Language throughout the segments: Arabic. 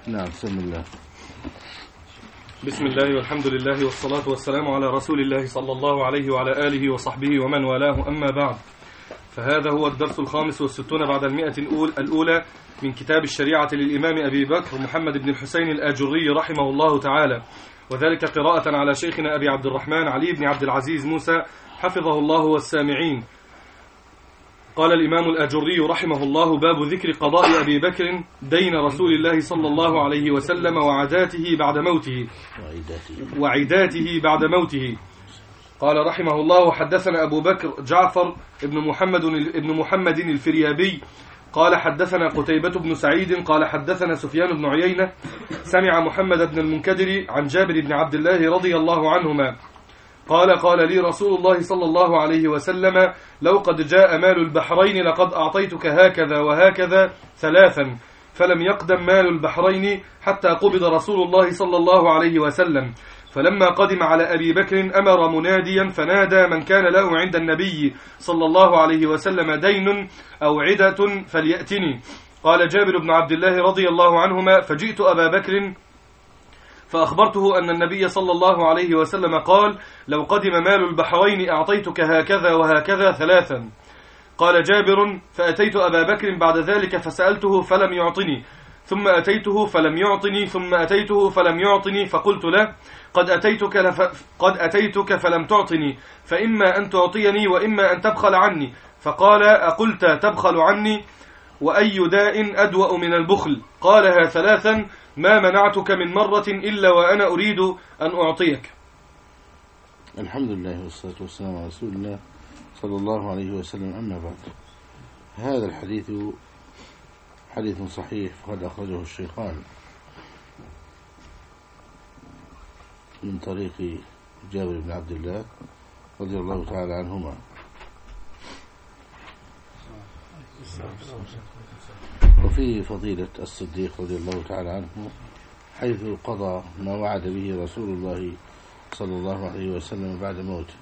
نعم. بسم الله. بسم الله والحمد لله والصلاة والسلام على رسول الله صلى الله عليه وعلى آله وصحبه ومن والاه، أما بعد، فهذا هو الدرس 65 بعد 100 الأولى من كتاب الشريعة للإمام أبي بكر محمد بن الحسين الآجري رحمه الله تعالى، وذلك قراءة على شيخنا أبي عبد الرحمن علي بن عبد العزيز موسى حفظه الله والسامعين. قال الإمام الآجري رحمه الله: باب ذكر قضاء أبي بكر دين رسول الله صلى الله عليه وسلم وعداته بعد موته. قال رحمه الله: حدثنا أبو بكر جعفر ابن محمد الفريابي قال حدثنا قتيبة بن سعيد قال حدثنا سفيان بن عيينة سمع محمد بن المنكدر عن جابر بن عبد الله رضي الله عنهما قال لي رسول الله صلى الله عليه وسلم: لو قد جاء مال البحرين لقد أعطيتك هكذا وهكذا ثلاثا، فلم يقدم مال البحرين حتى قبض رسول الله صلى الله عليه وسلم. فلما قدم على أبي بكر أمر مناديا فنادى: من كان له عند النبي صلى الله عليه وسلم دين أو عدة فليأتني. قال جابر بن عبد الله رضي الله عنهما: فجئت أبا بكر فأخبرته أن النبي صلى الله عليه وسلم قال: لو قدم مال البحرين أعطيتك هكذا وهكذا ثلاثا. قال جابر: فأتيت أبا بكر بعد ذلك فسألته فلم يعطني، ثم أتيته فلم يعطني، ثم أتيته فلم يعطني، فقلت له: قد أتيتك فلم تعطني، فإما أن تعطيني وإما أن تبخل عني. فقال: أقلت تبخل عني؟ وأي داء أدوأ من البخل؟ قالها ثلاثا: ما منعتك من مرة إلا وأنا أريد أن أعطيك. الحمد لله والصلاة والسلام على رسول الله صلى الله عليه وسلم. أما بعد، هذا الحديث حديث صحيح قد أخرجه الشيخان من طريق جابر بن عبد الله رضي الله تعالى عنهما، وفيه فضيلة الصديق رضي الله تعالى عنه، حيث قضى ما وعد به رسول الله صلى الله عليه وسلم بعد موته.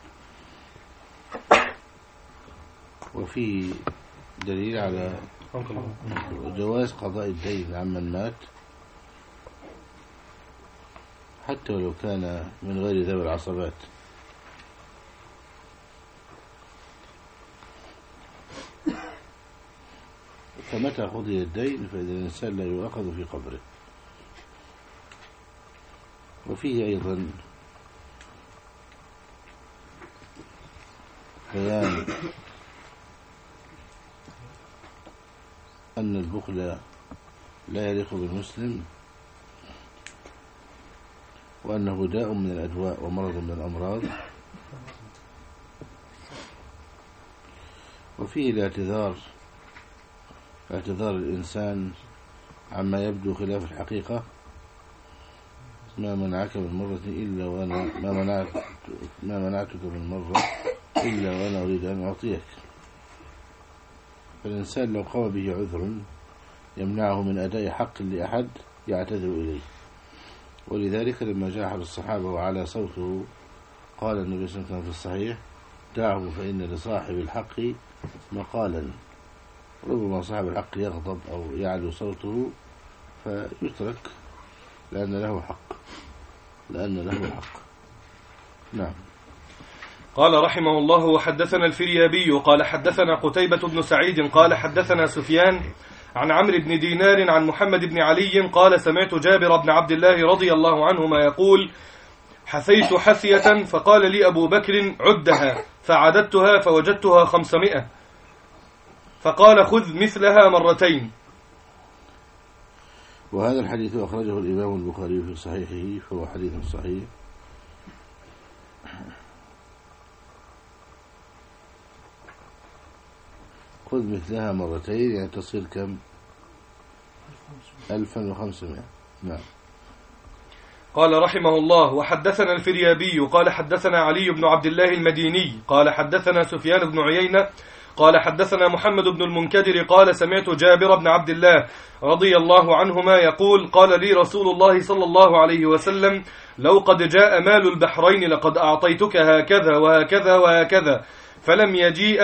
وفيه دليل على جواز قضاء الدين عمن مات حتى ولو كان من غير ذوي العصبات. فمتى قضي الدين فإذا الإنسان لا يؤخذ في قبره. وفيه أيضا بيان أن البخل لا يليق بالمسلم، وأنه داء من الأدواء ومرض من الأمراض. وفيه اعتذار الإنسان عما يبدو خلاف الحقيقة: ما منعك من مرة إلا وأنا ما منعتك من مرة إلا وأنا أريد أن أعطيك. فالإنسان لو قام به عذر يمنعه من أداء حق لأحد يعتذر إليه. ولذلك لما جاء أحد الصحابة وعلى صوته قال النبي صلى الله عليه وسلم في الصحيح: دعه فإن لصاحب الحق مقالا. ربما صاحب الحق يغضب أو يعلو صوته فيترك لأن له حق. نعم. قال رحمه الله: وحدثنا الفريابي قال حدثنا قتيبة بن سعيد قال حدثنا سفيان عن عمرو بن دينار عن محمد بن علي قال: سمعت جابر بن عبد الله رضي الله عنهما يقول: حثيت حثية فقال لي أبو بكر: عدها، فعددتها فوجدتها 500، فقال: خذ مثلها مرتين. وهذا الحديث أخرجه الإمام البخاري في صحيحه، فهو حديث صحيح. خذ مثلها مرتين يعني تصير كم؟ 1500. نعم. قال رحمه الله: وحدثنا الفريابي قال حدثنا علي بن عبد الله المديني قال حدثنا سفيان بن عيينة قال حدثنا محمد بن المنكدر قال: سمعت جابر بن عبد الله رضي الله عنهما يقول: قال لي رسول الله صلى الله عليه وسلم: لو قد جاء مال البحرين لقد أعطيتك هكذا وهكذا وهكذا، فلم يجيء.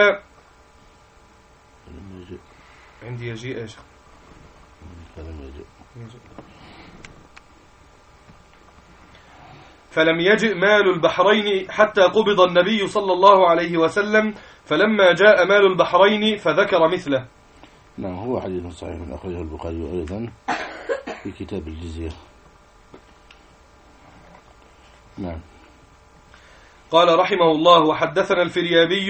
عندي يجيء. فلم يجيء. فلم يجئ مال البحرين حتى قبض النبي صلى الله عليه وسلم، فلما جاء مال البحرين فذكر مثله. نعم، هو حديث صحيح أخرجه البخاري أيضا في كتاب الجزية. نعم. قال رحمه الله: وحدثنا الفريابي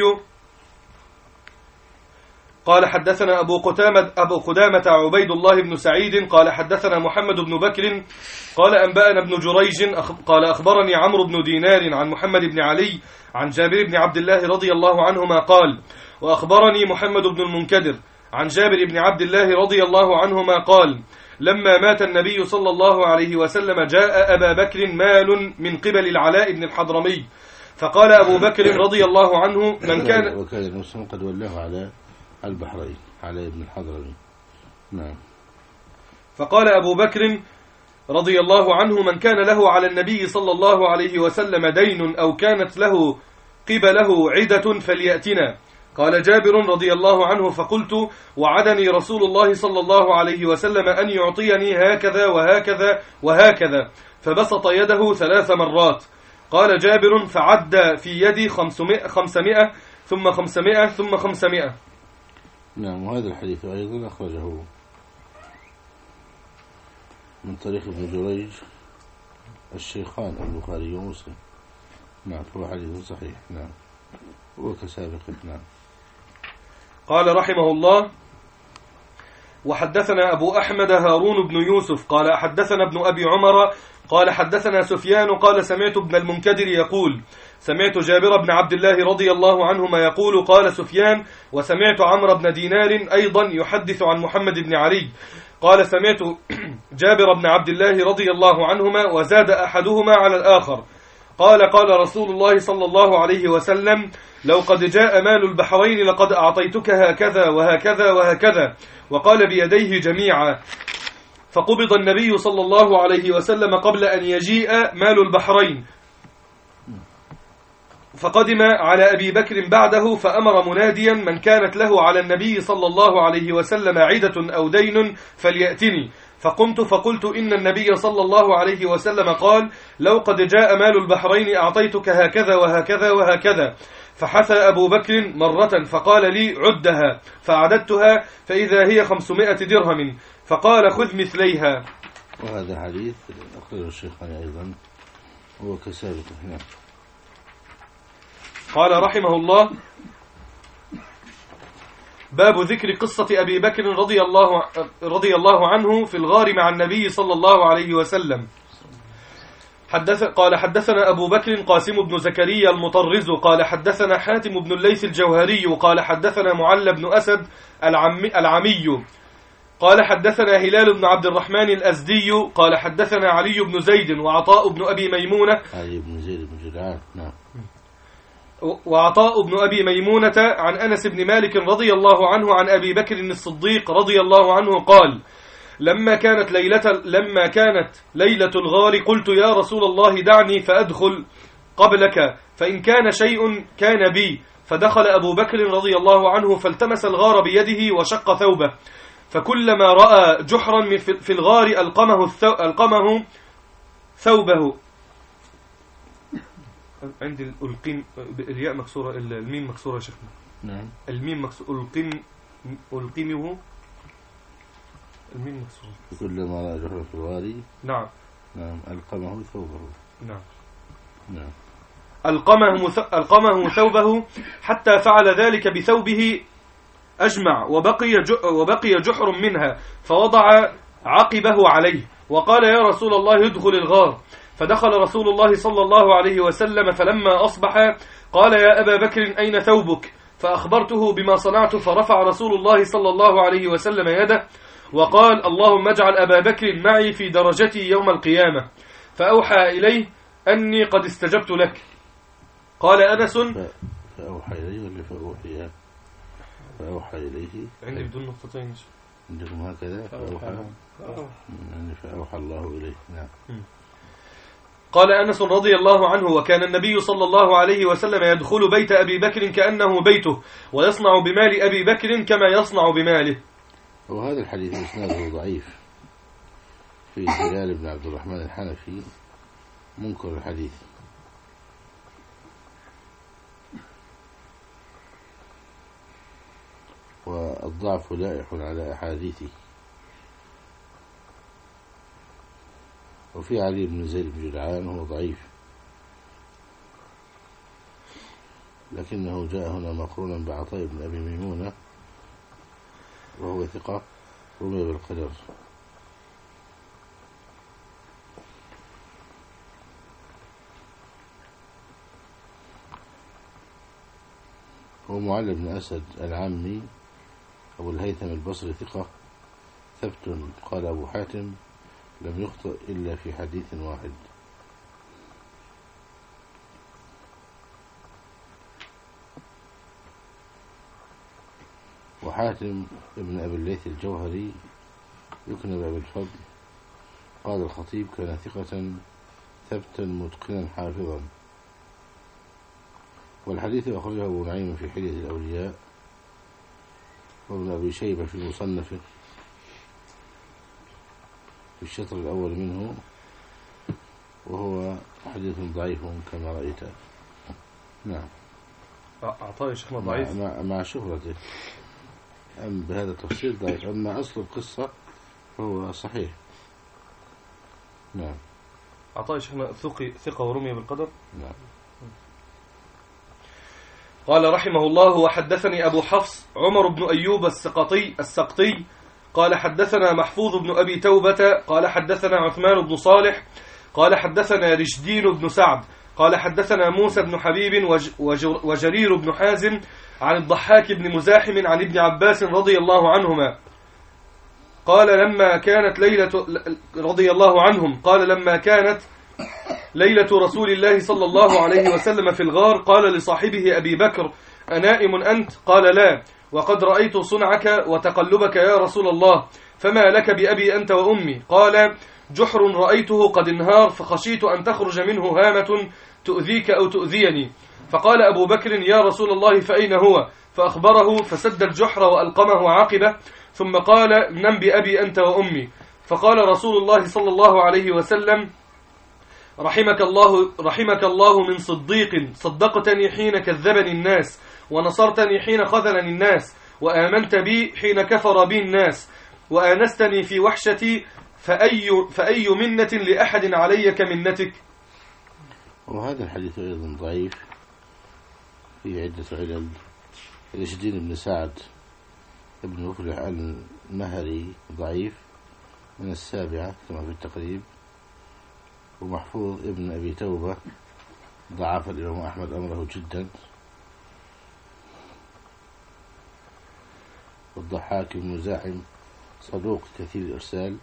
قال حدثنا أبو قدامة عبيد الله بن سعيد قال حدثنا محمد بن بكر قال أنبأنا ابن جريج قال أخبرني عمرو بن دينار عن محمد بن علي عن جابر بن عبد الله رضي الله عنهما قال: وأخبرني محمد بن المنكدر عن جابر بن عبد الله رضي الله عنهما قال: لما مات النبي صلى الله عليه وسلم جاء أبا بكر مال من قبل العلاء بن الحضرمي، فقال أبو بكر رضي الله عنه: من كان وكان مسلم قد ولاه على البحرين على ابن الحضرمي. نعم. فقال أبو بكر رضي الله عنه: من كان له على النبي صلى الله عليه وسلم دين أو كانت له قبله عدة فليأتنا. قال جابر رضي الله عنه: فقلت: وعدني رسول الله صلى الله عليه وسلم أن يعطيني هكذا وهكذا وهكذا، فبسط يده 3 مرات. قال جابر: فعد في يدي 500 ثم 500 ثم 500. نعم. وهذا الحديث أيضا أخرجه من طريق ابن جريج الشيخان البخاري ومسلم. نعم، هو حديث صحيح. نعم، هو كسابق. نعم. قال رحمه الله: وحدثنا أبو أحمد هارون بن يوسف قال حدثنا ابن أبي عمر قال حدثنا سفيان قال: سمعت ابن المنكدر يقول: سمعت جابر بن عبد الله رضي الله عنهما يقول. قال سفيان: وسمعت عمرو بن دينار أيضا يحدث عن محمد بن علي قال: سمعت جابر بن عبد الله رضي الله عنهما وزاد أحدهما على الآخر قال: قال رسول الله صلى الله عليه وسلم: لو قد جاء مال البحرين لقد أعطيتك هكذا وهكذا وهكذا، وقال بيديه جميعا. فقبض النبي صلى الله عليه وسلم قبل أن يجيء مال البحرين، فقدم على أبي بكر بعده، فأمر مناديا: من كانت له على النبي صلى الله عليه وسلم عدة أو دين فليأتني. فقمت فقلت: إن النبي صلى الله عليه وسلم قال: لو قد جاء مال البحرين أعطيتك هكذا وهكذا وهكذا. فحثى أبو بكر مرة فقال لي: عدها. فعددتها فإذا هي 500 درهم، فقال: خذ مثليها. وهذا حديث أخرجه الشيخان أيضا هو كسابق. هنا قال رحمه الله: باب ذكر قصة أبي بكر رضي الله عنه في الغار مع النبي صلى الله عليه وسلم. قال حدثنا أبو بكر قاسم بن زكريا المطرز قال حدثنا حاتم بن الليث الجوهري قال حدثنا معل بن أسد العمي قال حدثنا هلال بن عبد الرحمن الأزدي قال حدثنا علي بن زيد وعطاء بن أبي ميمونة علي بن زيد بن جدعان. نعم. وعطاء بن أبي ميمونة عن أنس بن مالك رضي الله عنه عن أبي بكر الصديق رضي الله عنه قال: لما كانت ليلة الغار قلت: يا رسول الله دعني فأدخل قبلك، فإن كان شيء كان بي. فدخل أبو بكر رضي الله عنه فالتمس الغار بيده وشق ثوبه، فكلما رأى جحرا في الغار ألقمه ثوبه. عندي الياء مكسورة، الميم مكسورة يا شيخنا. نعم. الميم مكسورة، ألقمه، الميم مكسورة. كلما رأى جحرا في الغار. نعم. نعم. ألقمه ثوبه. نعم. نعم. ألقمه ثوبه حتى فعل ذلك بثوبه أجمع، وبقي جحر منها، فوضع عقبه عليه وقال: يا رسول الله ادخل الغار. فدخل رسول الله صلى الله عليه وسلم، فلما أصبح قال: يا أبا بكر أين ثوبك؟ فأخبرته بما صنعت، فرفع رسول الله صلى الله عليه وسلم يده وقال: اللهم اجعل أبا بكر معي في درجتي يوم القيامة. فأوحى إليه أني قد استجبت لك. قال أنس: فأوحى إليه ولا فأوحي؟ فأوحى إليه عندي بدون نقطتين. عندكم هكذا فأوحى الله إليه. نعم. قال أنس رضي الله عنه: وكان النبي صلى الله عليه وسلم يدخل بيت أبي بكر كأنه بيته، ويصنع بمال أبي بكر كما يصنع بماله. وهذا الحديث إسناده ضعيف، في هلال بن عبد الرحمن الحنفي منكر الحديث. والضعف لائح على أحاديثه. وفي علي بن زيد بن جدعان هو ضعيف، لكنه جاء هنا مقرونا بعطاء بن أبي ميمونة وهو ثقة رمي بالقدر. هو معل بن أسد العمي أبو الهيثم البصري ثقة ثبت. قال أبو حاتم لم يخطئ إلا في حديث واحد. وحاتم ابن أبي الليث الجوهري يكنى بأبي الفضل. قال الخطيب كان ثقة ثبتا متقنا حافظا. والحديث أخرجه أبو نعيم في حلية الأولياء، وابن أبي شيبة في مصنفه في الشطر الأول منه، وهو حديث ضعيف كما رأيت. نعم. أعطاه شيخنا ضعيف مع شهرته، أم بهذا التفصيل ضعيف، أما أصل القصة هو صحيح. نعم. أعطاه شيخنا ثقة ورمي بالقدر. نعم. قال رحمه الله: وحدثني أبو حفص عمر بن أيوب السقطي قال حدثنا محفوظ بن أبي توبة قال حدثنا عثمان بن صالح قال حدثنا رشدين بن سعد قال حدثنا موسى بن حبيب وجرير بن حازم عن الضحاك بن مزاحم عن ابن عباس رضي الله عنهما قال لما كانت ليلة رسول الله صلى الله عليه وسلم في الغار قال لصاحبه أبي بكر: أنائم أنت؟ قال: لا، وقد رأيت صنعك وتقلبك يا رسول الله، فما لك بأبي أنت وأمي؟ قال: جحر رأيته قد انهار، فخشيت أن تخرج منه هامة تؤذيك أو تؤذيني. فقال أبو بكر: يا رسول الله فأين هو؟ فأخبره، فسد الجحر وألقمه عاقبة، ثم قال: نم بأبي أنت وأمي. فقال رسول الله صلى الله عليه وسلم: رحمك الله من صديق، صدقتني حين كذبني الناس، ونصرتني حين خذلني الناس، وآمنت بي حين كفر بي الناس، وآنستني في وحشتي، فأي منة لأحد علي كمنتك. وهذا الحديث أيضا ضعيف في عدة علل. رشدين بن سعد ابن مفلح المهري ضعيف من السابعة كما في التقريب. ومحفوظ ابن أبي توبة ضعف الإمام أحمد أمره جدا. والضحاك بن مزاحم صدوق كثير الإرسال.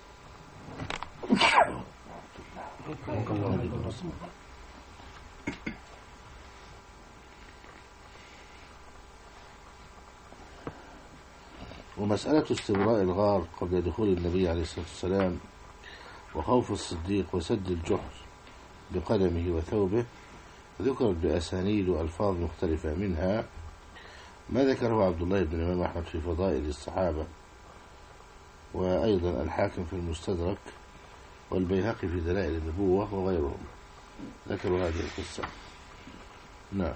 ومسألة استبراء الغار قبل دخول النبي عليه الصلاة والسلام وخوف الصديق وسد الجحر بقدمه وثوبه ذكرت بأسانيد وألفاظ مختلفة، منها ما ذكره عبد الله بن الإمام أحمد في فضائل الصحابة، وأيضا الحاكم في المستدرك، والبيهقي في دلائل النبوة، وغيرهم ذكروا هذه القصة. نعم.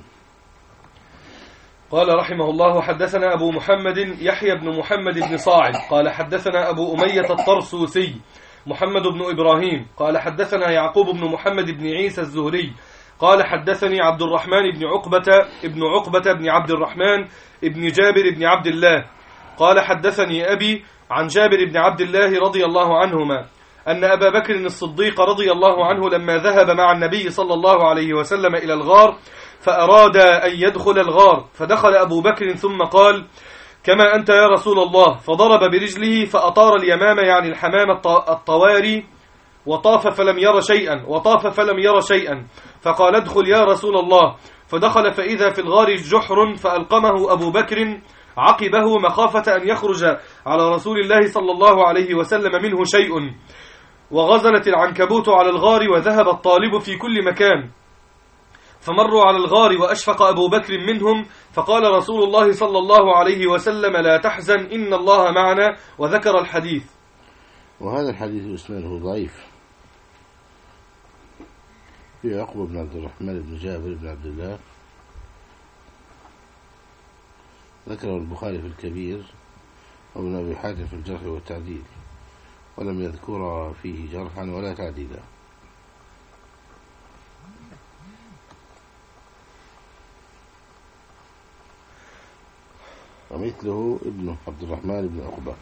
قال رحمه الله: حدثنا أبو محمد يحيى بن محمد بن صاعد قال حدثنا أبو أمية الطرسوسي محمد بن إبراهيم قال حدثنا يعقوب بن محمد بن عيسى الزهري قال حدثني عبد الرحمن بن عقبة بن عبد الرحمن بن جابر بن عبد الله قال حدثني أبي عن جابر بن عبد الله رضي الله عنهما أن أبا بكر الصديق رضي الله عنه لما ذهب مع النبي صلى الله عليه وسلم إلى الغار فأراد أن يدخل الغار، فدخل أبو بكر ثم قال: كما أنت يا رسول الله، فضرب برجله فأطار اليمام يعني الحمام الطواري، وطاف فلم ير شيئا، فقال: ادخل يا رسول الله، فدخل فإذا في الغار جحر، فألقمه أبو بكر عقبه مخافة أن يخرج على رسول الله صلى الله عليه وسلم منه شيء، وغزلت العنكبوت على الغار، وذهب الطالب في كل مكان، فمروا على الغار وأشفق أبو بكر منهم، فقال رسول الله صلى الله عليه وسلم: لا تحزن إن الله معنا، وذكر الحديث. وهذا الحديث إسناده ضعيف، في عقبة بن عبد الرحمن بن جابر بن عبد الله، ذكره البخاري في الكبير وابن أبي حاتم في الجرح والتعديل، ولم يذكر فيه جرحا ولا تعديلا. ومثله ابن عبد الرحمن بن عقبة.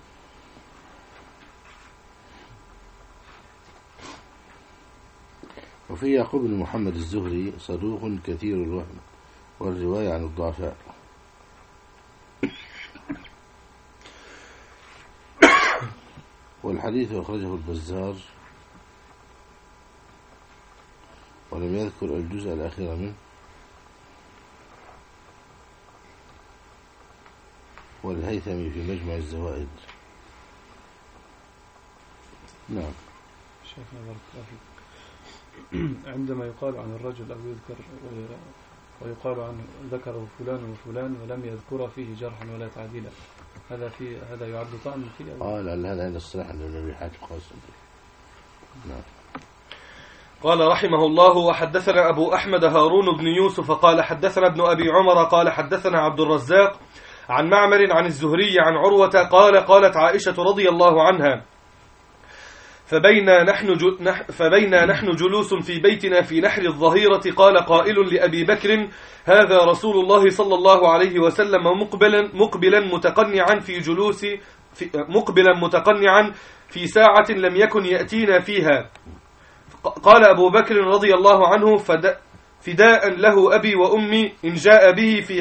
وفي يعقوب بن محمد الزهري صدوق كثير الوهم والرواية عن الضعفاء. والحديث أخرجه البزار ولم يذكر الجزء الأخير منه، والهيثمي في مجمع الزوائد. نعم. شيخنا بارك الله فيك. عندما يقال عن الرجل أو يذكر ويقال عن ذكره فلان وفلان ولم يذكر فيه جرحا ولا تعديلا، هذا يعد طعن فيه؟ لعل هذا عند الصلاح عند النبي حاتم خاصة. نعم. قال رحمه الله: وحدثنا أبو أحمد هارون بن يوسف قال حدثنا ابن أبي عمر قال حدثنا عبد الرزاق عن معمر عن الزهري عن عروة قال قالت عائشة رضي الله عنها: فبينا نحن جلوس في بيتنا في نحر الظهيرة قال قائل لأبي بكر: هذا رسول الله صلى الله عليه وسلم مقبلا متقنعا في ساعة لم يكن يأتينا فيها. قال أبو بكر رضي الله عنه: فداء له أبي وأمي إن جاء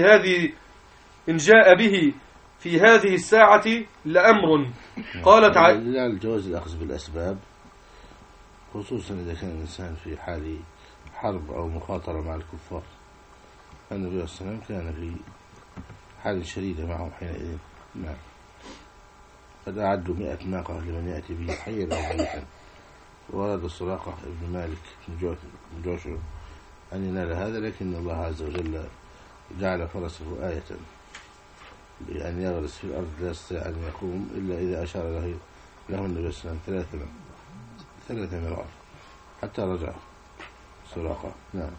به في هذه الساعة لأمر. قالت لا الجواز الأخذ بالأسباب، خصوصا إذا كان الإنسان في حال حرب أو مخاطرة مع الكفار. النبي صلى الله عليه وسلم كان في حال شديدة معهم حينئذ. نعم. قد أعدوا 100 ناقة لمن يأتي به حيا أو ميتا. وورد سراقة ابن مالك بن جوشر أن ينال هذا، لكن الله عز وجل جعل فرسه آية بأن يغرس في الأرض لا يستطيع أن يقوم إلا إذا أشار له النبي صلى الله عليه وسلم 3 مرات حتى رجع سراقة. نعم.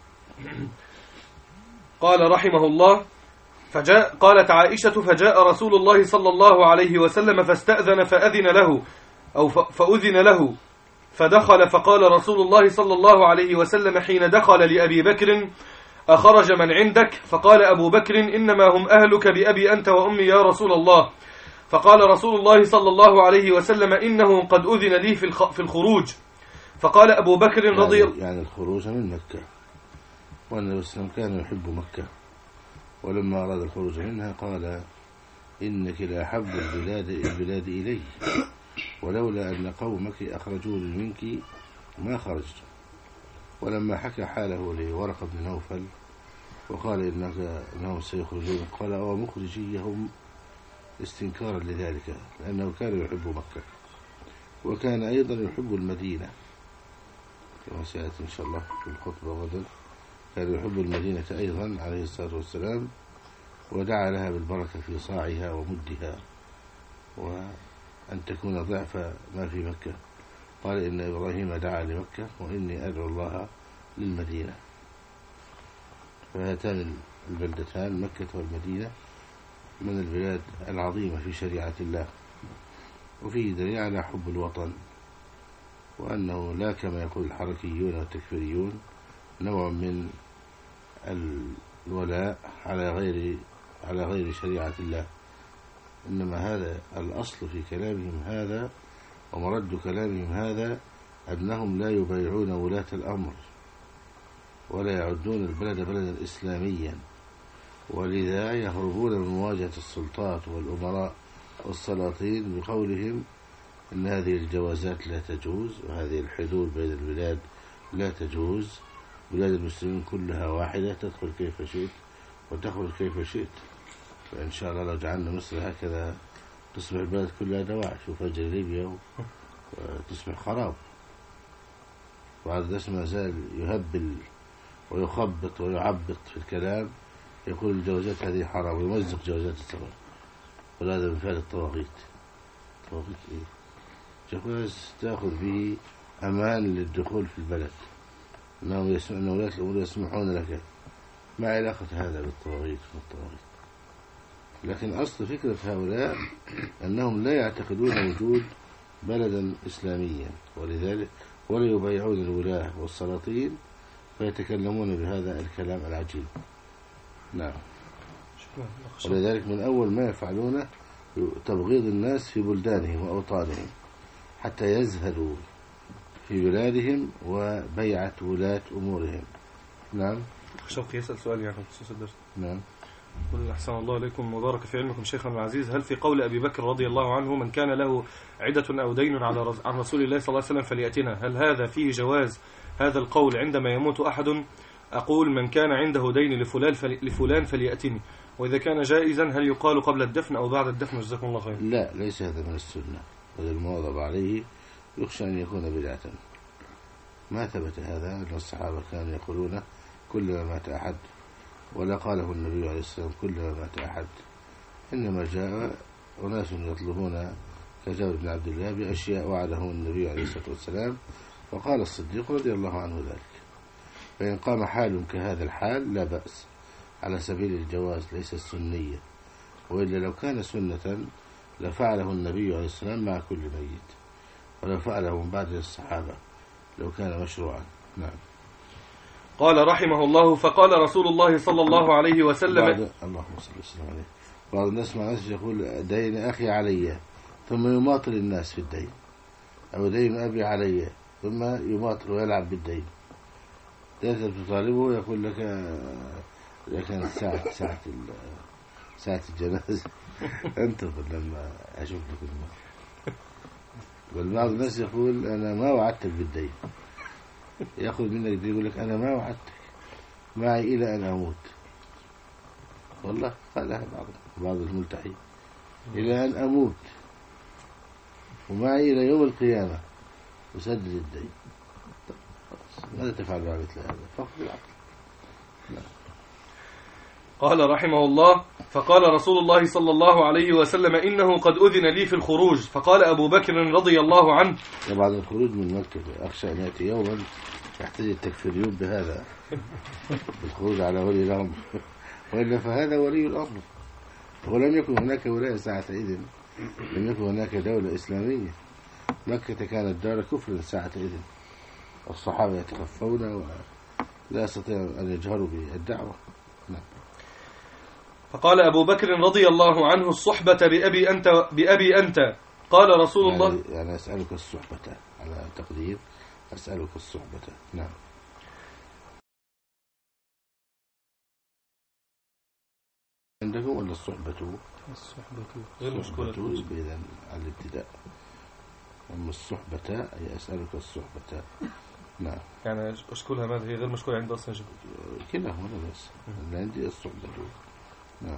قال رحمه الله: قالت عائشة: فجاء رسول الله صلى الله عليه وسلم فاستأذن فأذن له فدخل، فقال رسول الله صلى الله عليه وسلم حين دخل لأبي بكر: أخرج من عندك؟ فقال أبو بكر: إنما هم أهلك بأبي أنت وأمي يا رسول الله. فقال رسول الله صلى الله عليه وسلم: إنه قد أذن لي في الخروج. فقال أبو بكر يعني الخروج من مكة، والنبي صلى الله عليه وسلم كان يحب مكة، ولما أراد الخروج منها قال: إنك لأحب البلاد إلي، ولولا أن قومك أخرجوني منك ما خرجت. ولما حكى حاله لورقة بن نوفل وقال إنهم سيخرجون، قال: أو مخرجيهم استنكارا لذلك، لأنه كان يحب مكة، وكان أيضا يحب المدينة كما سيأتي إن شاء الله في الخطبة غدا. كان يحب المدينة أيضا عليه الصلاة والسلام، ودعا لها بالبركة في صاعها ومدها، وأن تكون ضعف ما في مكة. قال: إن إبراهيم دعا لمكة وإني أدعو الله للمدينة. فهاتان البلدتان مكة والمدينة من البلاد العظيمة في شريعة الله، وفيه دليل على حب الوطن، وأنه لا كما يقول الحركيون والتكفيريون نوع من الولاء على غير شريعة الله، إنما هذا الأصل في كلامهم هذا، ومرد كلامهم هذا أنهم لا يبايعون ولاة الأمر ولا يعدون البلد بلدا إسلاميا، ولذا يهربون من مواجهة السلطات والأمراء والسلاطين بقولهم إن هذه الجوازات لا تجوز، وهذه الحدود بين البلاد لا تجوز، بلاد المسلمين كلها واحدة، تدخل كيف شئت وتخرج كيف شئت. فإن شاء الله لو جعلنا مصر هكذا تصبح البلد كلها دواعش، وفجر ليبيا وتصبح خراب. وهذا الناس ما زال يهبل ويخبط ويعبط في الكلام، يقول الجوازات هذه حرام ويمزق جوازات السفر، وهذا من فعل الطواغيت. طواغيت إيه؟ جواز تأخذ به أمان للدخول في البلد، أن ولاة الأمور يسمحون لك. ما علاقة هذا بالطواغيت والطواغيت؟ لكن أصل فكرة هؤلاء أنهم لا يعتقدون وجود بلدا إسلاميا، ولذلك ولا يبايعون الولاة والسلاطين فيتكلمون بهذا الكلام العجيب. نعم. ولذلك من أول ما يفعلونه تبغيض الناس في بلدانهم وأوطانهم حتى يزهدوا في بلادهم وبيعة ولاة أمورهم. نعم. شوقي يسأل سؤال يعني بخصوص الدرس. نعم. قل أحسن الله إليكم وبارك في علمكم شيخنا العزيز، هل في قول أبي بكر رضي الله عنه من كان له عدة أو دين عن رسول الله صلى الله عليه وسلم فليأتنا، هل هذا فيه جواز هذا القول عندما يموت أحد؟ أقول من كان عنده دين لفلان فليأتني، وإذا كان جائزا هل يقال قبل الدفن أو بعد الدفن؟ جزاكم الله خير. لا، ليس هذا من السنة، وذا المواظب عليه يخشى أن يكون بدعة. ما ثبت هذا أن الصحابة كانوا يقولون كلما مات أحد، ولا قاله النبي عليه السلام كلما مات أحد، إنما جاء أناس يطلبون كجابر بن عبد الله بأشياء وعدهم النبي عليه الصلاة والسلام، فقال الصديق رضي الله عنه ذلك. فإن قام حال كهذا الحال لا بأس على سبيل الجواز، ليس السنية، وإلا لو كان سنة لفعله النبي عليه السلام مع كل ميت، ولو فعله من بعد الصحابة لو كان مشروعا. نعم. قال رحمه الله فقال رسول الله صلى الله عليه وسلم اللهم صل وسلم عليه. بعض الناس مع ناس يقول دين أخي علي ثم يماطل الناس في الدين، أو دين أبي علي ثم يماطل ويلعب بالدين. تأتي تطالبه يقول لك كانت ساعة الجنازة انتظر لما أشوف لك الماء. بل بعض الناس يقول أنا ما وعدتك بالدين، يأخذ منك دين يقول لك أنا ما وعدتك معي إلى أن أموت. والله قالها بعض الملتحين، إلى أن أموت ومعي إلى يوم القيامة أسدد الدين. ماذا تفعل مع مثل هذا؟ فقط العقل. قال رحمه الله فقال رسول الله صلى الله عليه وسلم إنه قد أذن لي في الخروج، فقال أبو بكر رضي الله عنه بعد الخروج من مكة أخشى أن يأتي يوما يحتاج التكفيريون بهذا الخروج على ولي الأمر، وإلا فهذا ولي الأمر، ولم يكن هناك ولاية ساعتئذ، لم يكن هناك دولة إسلامية. مكة كانت دار كفر ساعتئذ، الصحابة يتخفون ولا يستطيعون أن يجهروا بالدعوة. نعم. فقال أبو بكر رضي الله عنه الصحبة بأبي أنت قال رسول الله يعني أسألك الصحبة على تقدير أسألك الصحبة. نعم. عندكم ولا الصحبة غير مشكلة إذن على الابتداء، أما الصحبة أي أسألك الصحبة. نعم. يعني أشكلها ماذا هي غير مشكلة عند أصلا كلاهما بس عندي الصحبة. نعم.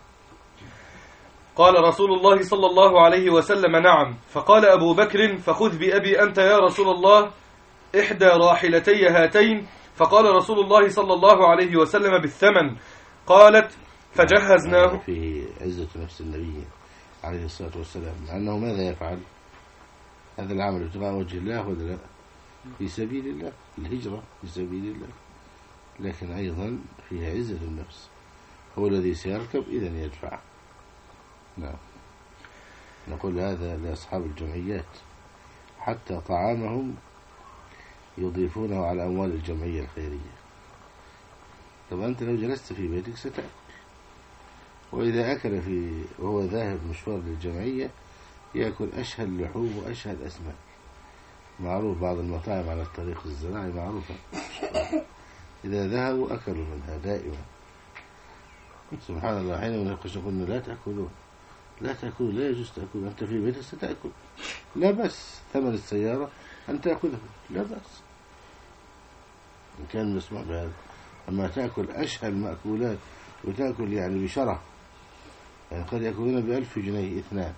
قال رسول الله صلى الله عليه وسلم نعم. فقال أبو بكر فخذ بأبي أنت يا رسول الله إحدى راحلتي هاتين. فقال رسول الله صلى الله عليه وسلم بالثمن. قالت فجهزناه. فيه عزة نفس النبي عليه الصلاة والسلام، لأنه ماذا يفعل؟ هذا العمل ابتغاء وجه الله ولا لا؟ في سبيل الله، الهجرة في سبيل الله، لكن أيضا فيها عزة النفس، هو الذي سيركب إذن يدفع. نعم. نقول هذا لأصحاب الجمعيات، حتى طعامهم يضيفونه على أموال الجمعية الخيرية. طبعا أنت لو جلست في بيتك ستأكل، وإذا أكل وهو ذاهب مشوار للجمعية يأكل أشهى اللحوم وأشهى الأسماك. معروف بعض المطاعم على الطريق الزراعي معروفة، إذا ذهبوا أكلوا منها دائما. سبحان الله، حين قلنا لا تأكلوا لا يجوز تأكل، أنت في بيتك ستأكل، لا بس ثمن السيارة أن تأكله، لا بس إن كان مسموح بهذا. أما تأكل أشهى المأكولات وتأكل يعني بشرف، يعني قد يأكلون ب1000 جنيه اثنان.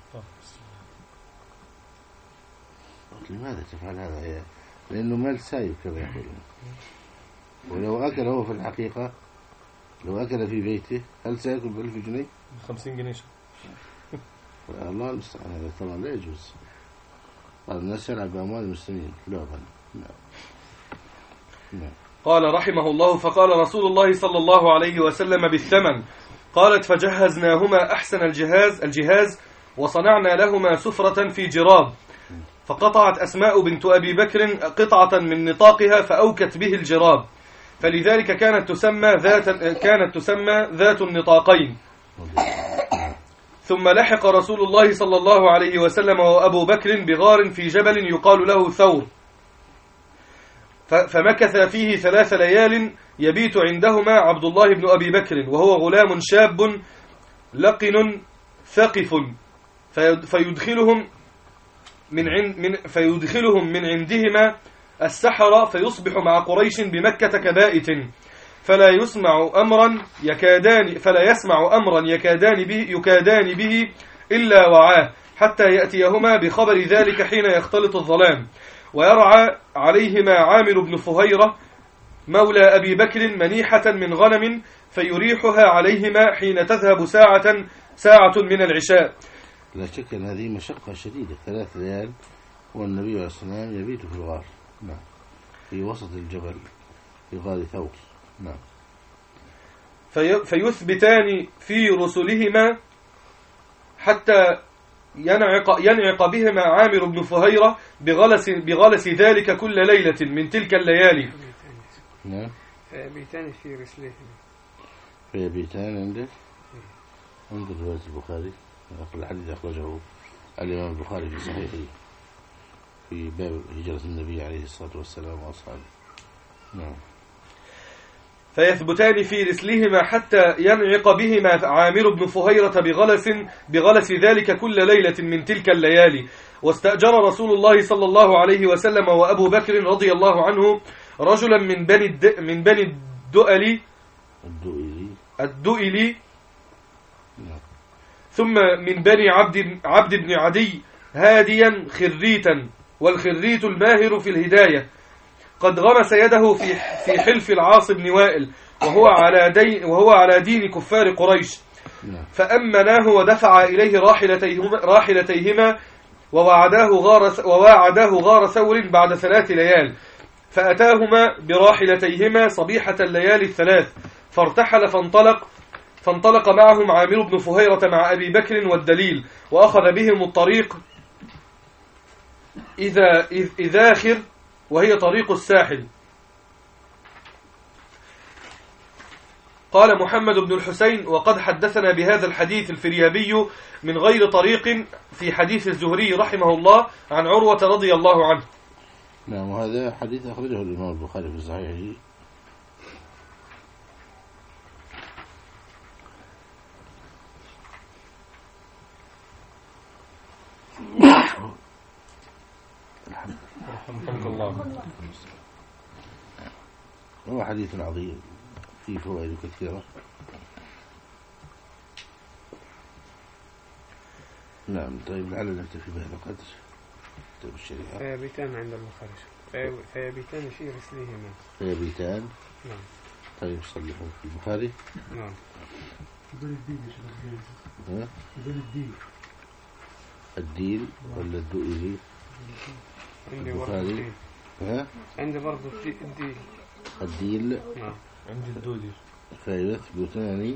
لماذا تفعل هذا؟ لأنه مال سايب كما يقولون. ولو أكل هو في الحقيقة، لو أكل في بيته هل سيأكل ب1000 جنيه؟ 50 جنيه. الله المستعان، هذا طبعا لا يجوز. بعض الناس يلعب بأموال المسلمين لعبا. نعم. قال رحمه الله: فقال رسول الله صلى الله عليه وسلم بالثمن. قالت: فجهزناهما أحسن الجهاز وصنعنا لهما سفرة في جراب، فقطعت أسماء بنت أبي بكر قطعة من نطاقها فأوكت به الجراب، فلذلك كانت تسمى ذات النطاقين. ثم لحق رسول الله صلى الله عليه وسلم وأبو بكر بغار في جبل يقال له ثور، فمكث فيه 3 ليال يبيت عندهما عبد الله بن أبي بكر وهو غلام شاب لقن ثقف، فيدخلهم من عندهما السحرة، فيصبح مع قريش بمكة كبائت، فلا يسمع أمرا يكادان به إلا وعاه، حتى يأتيهما بخبر ذلك حين يختلط الظلام. ويرعى عليهما عامر بن فهيرة مولى أبي بكر منيحة من غنم، فيريحها عليهما حين تذهب ساعة من العشاء. لا شك أن هذه مشقة شديدة، 3 ليال والنبي عليه الصلاة والسلام يبيت في الغار، نعم، في وسط الجبل في غار ثور، نعم. فيثبتان في رسلهما حتى ينعق بهما عامر بن فهيرة بغلس ذلك كل ليلة من تلك الليالي. نعم. فيبيتان في رسلهما. فيبيتان عند رواية البخاري، الحديث أخرجه الإمام البخاري في صحيحه في باب هجرة النبي عليه الصلاة والسلام وأصحابه، نعم. فيثبتان في رسلهما حتى ينعق بهما عامر بن فهيرة بغلس ذلك كل ليلة من تلك الليالي. واستأجر رسول الله صلى الله عليه وسلم وأبو بكر رضي الله عنه رجلا من بني الدؤلي ثم من بني عبد بن عدي هاديا خريتا، والخريت الماهر في الهداية، قد غمس يده في حلف العاص بن وائل وهو على دين كفار قريش، فأمناه ودفع إليه راحلتيهما وواعداه غار ثور بعد 3 ليال، فأتاهما براحلتيهما صبيحة الليالي 3، فارتحل فانطلق معهم عامر بن فهيرة مع أبي بكر والدليل، وأخذ بهم الطريق إذاخر، وهي طريق الساحل. قال محمد بن الحسين: وقد حدثنا بهذا الحديث الفريابي من غير طريق في حديث الزهري رحمه الله عن عروة رضي الله عنه. نعم، وهذا حديث أخرجه الإمام البخاري في صحيحه. رحمك الله. هو حديث عظيم فيه فوائد كثيرة. نعم. طيب لعلنا نكتفي بهذا القدر. كتاب الشريعة. فيبيتان عند البخاري. فيبيتان في رسلهما. فيبيتان. نعم. طيب صلحوا في البخاري. نعم. الديل ولا الدؤلي؟ البخاري. عندي برضو الديل. الديل. نعم. عندي الدودي. فيثبتان.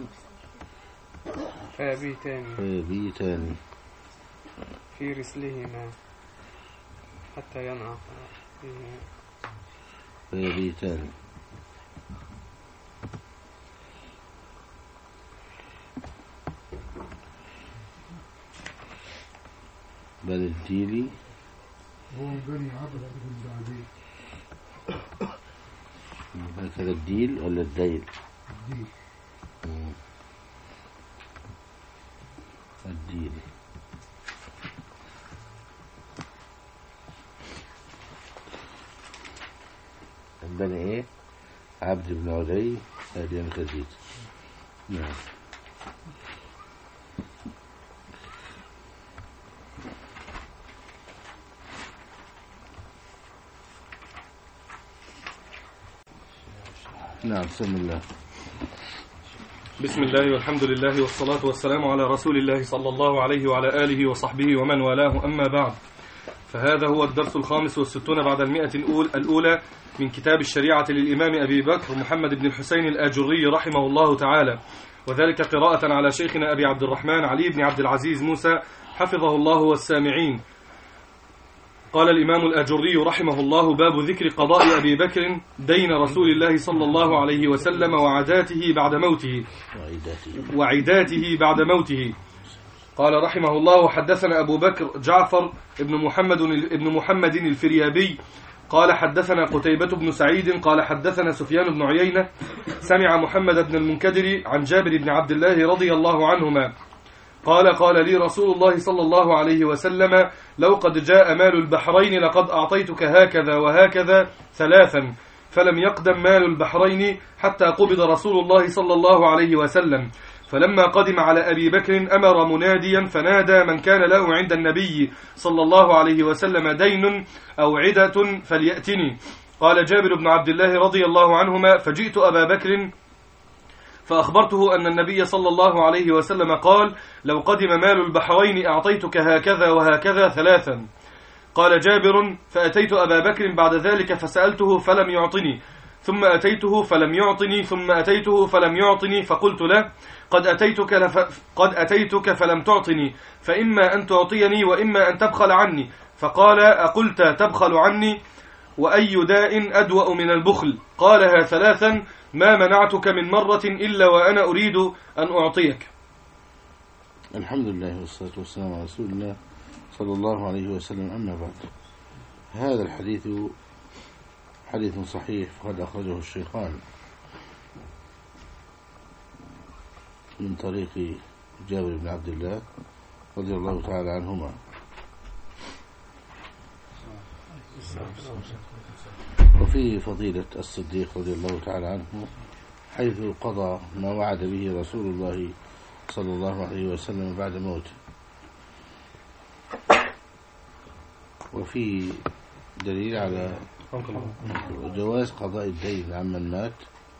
فيبيتان في رسلهما حتى ينعق. فيبيتان. بل الديلي هو بني عبد بن عدي. هكذا الديل ولا الديل؟ الديل. بني ايه؟ عبد بن عدي هاديا خزيت. نعم. نعم. بسم الله. بسم الله والحمد لله والصلاة والسلام على رسول الله صلى الله عليه وعلى آله وصحبه ومن والاه، أما بعد. فهذا هو الدرس 65 بعد 100 الأولى من كتاب الشريعة للإمام أبي بكر محمد بن الحسين الآجري رحمه الله تعالى، وذلك قراءة على شيخنا أبي عبد الرحمن علي بن عبد العزيز موسى حفظه الله والسامعين. قال الإمام الآجري رحمه الله: باب ذكر قضاء أبي بكر دين رسول الله صلى الله عليه وسلم وعداته بعد موته. قال رحمه الله: حدثنا أبو بكر جعفر ابن محمد الفريابي قال حدثنا قتيبة بن سعيد قال حدثنا سفيان بن عيينة سمع محمد بن المنكدر عن جابر بن عبد الله رضي الله عنهما قال لي رسول الله صلى الله عليه وسلم: لو قد جاء مال البحرين لقد أعطيتك هكذا وهكذا ثلاثا، فلم يقدم مال البحرين حتى قبض رسول الله صلى الله عليه وسلم. فلما قدم على أبي بكر أمر مناديا فنادى: من كان له عند النبي صلى الله عليه وسلم دين أو عدة فليأتني. قال جابر بن عبد الله رضي الله عنهما: فجئت أبا بكر فأخبرته أن النبي صلى الله عليه وسلم قال: لو قدم مال البحرين أعطيتك هكذا وهكذا ثلاثا. قال جابر: فأتيت أبا بكر بعد ذلك فسألته فلم يعطني، ثم أتيته فلم يعطني، ثم أتيته فلم يعطني، فقلت له: قد أتيتك فلم تعطني، فإما أن تعطيني وإما أن تبخل عني. فقال: أقلت تبخل عني؟ وأي داء أدوأ من البخل؟ قالها ثلاثا: ما منعتك من مرة إلا وأنا أريد أن أعطيك. الحمد لله والصلاة والسلام على رسول الله صلى الله عليه وسلم. أما بعد، هذا الحديث حديث صحيح وقد أخرجه الشيخان من طريق جابر بن عبد الله رضي الله تعالى عنهما، وفيه فضيلة الصديق رضي الله تعالى عنه حيث قضى ما وعد به رسول الله صلى الله عليه وسلم بعد موته. وفيه دليل على جواز قضاء الدين عمن مات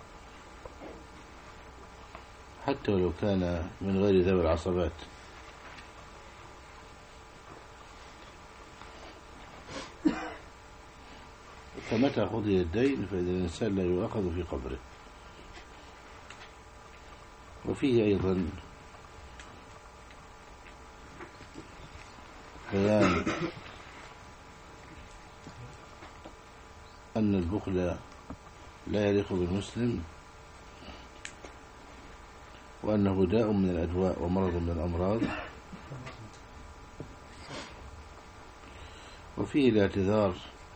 حتى ولو كان من غير ذوي العصبات. فمتى قضي الدين فإذا الإنسان لا يؤخذ في قبره. وفيه أيضا بيان أن البخل لا يليق بالمسلم، وأنه داء من الأدواء ومرض من الأمراض. وفيه الاعتذار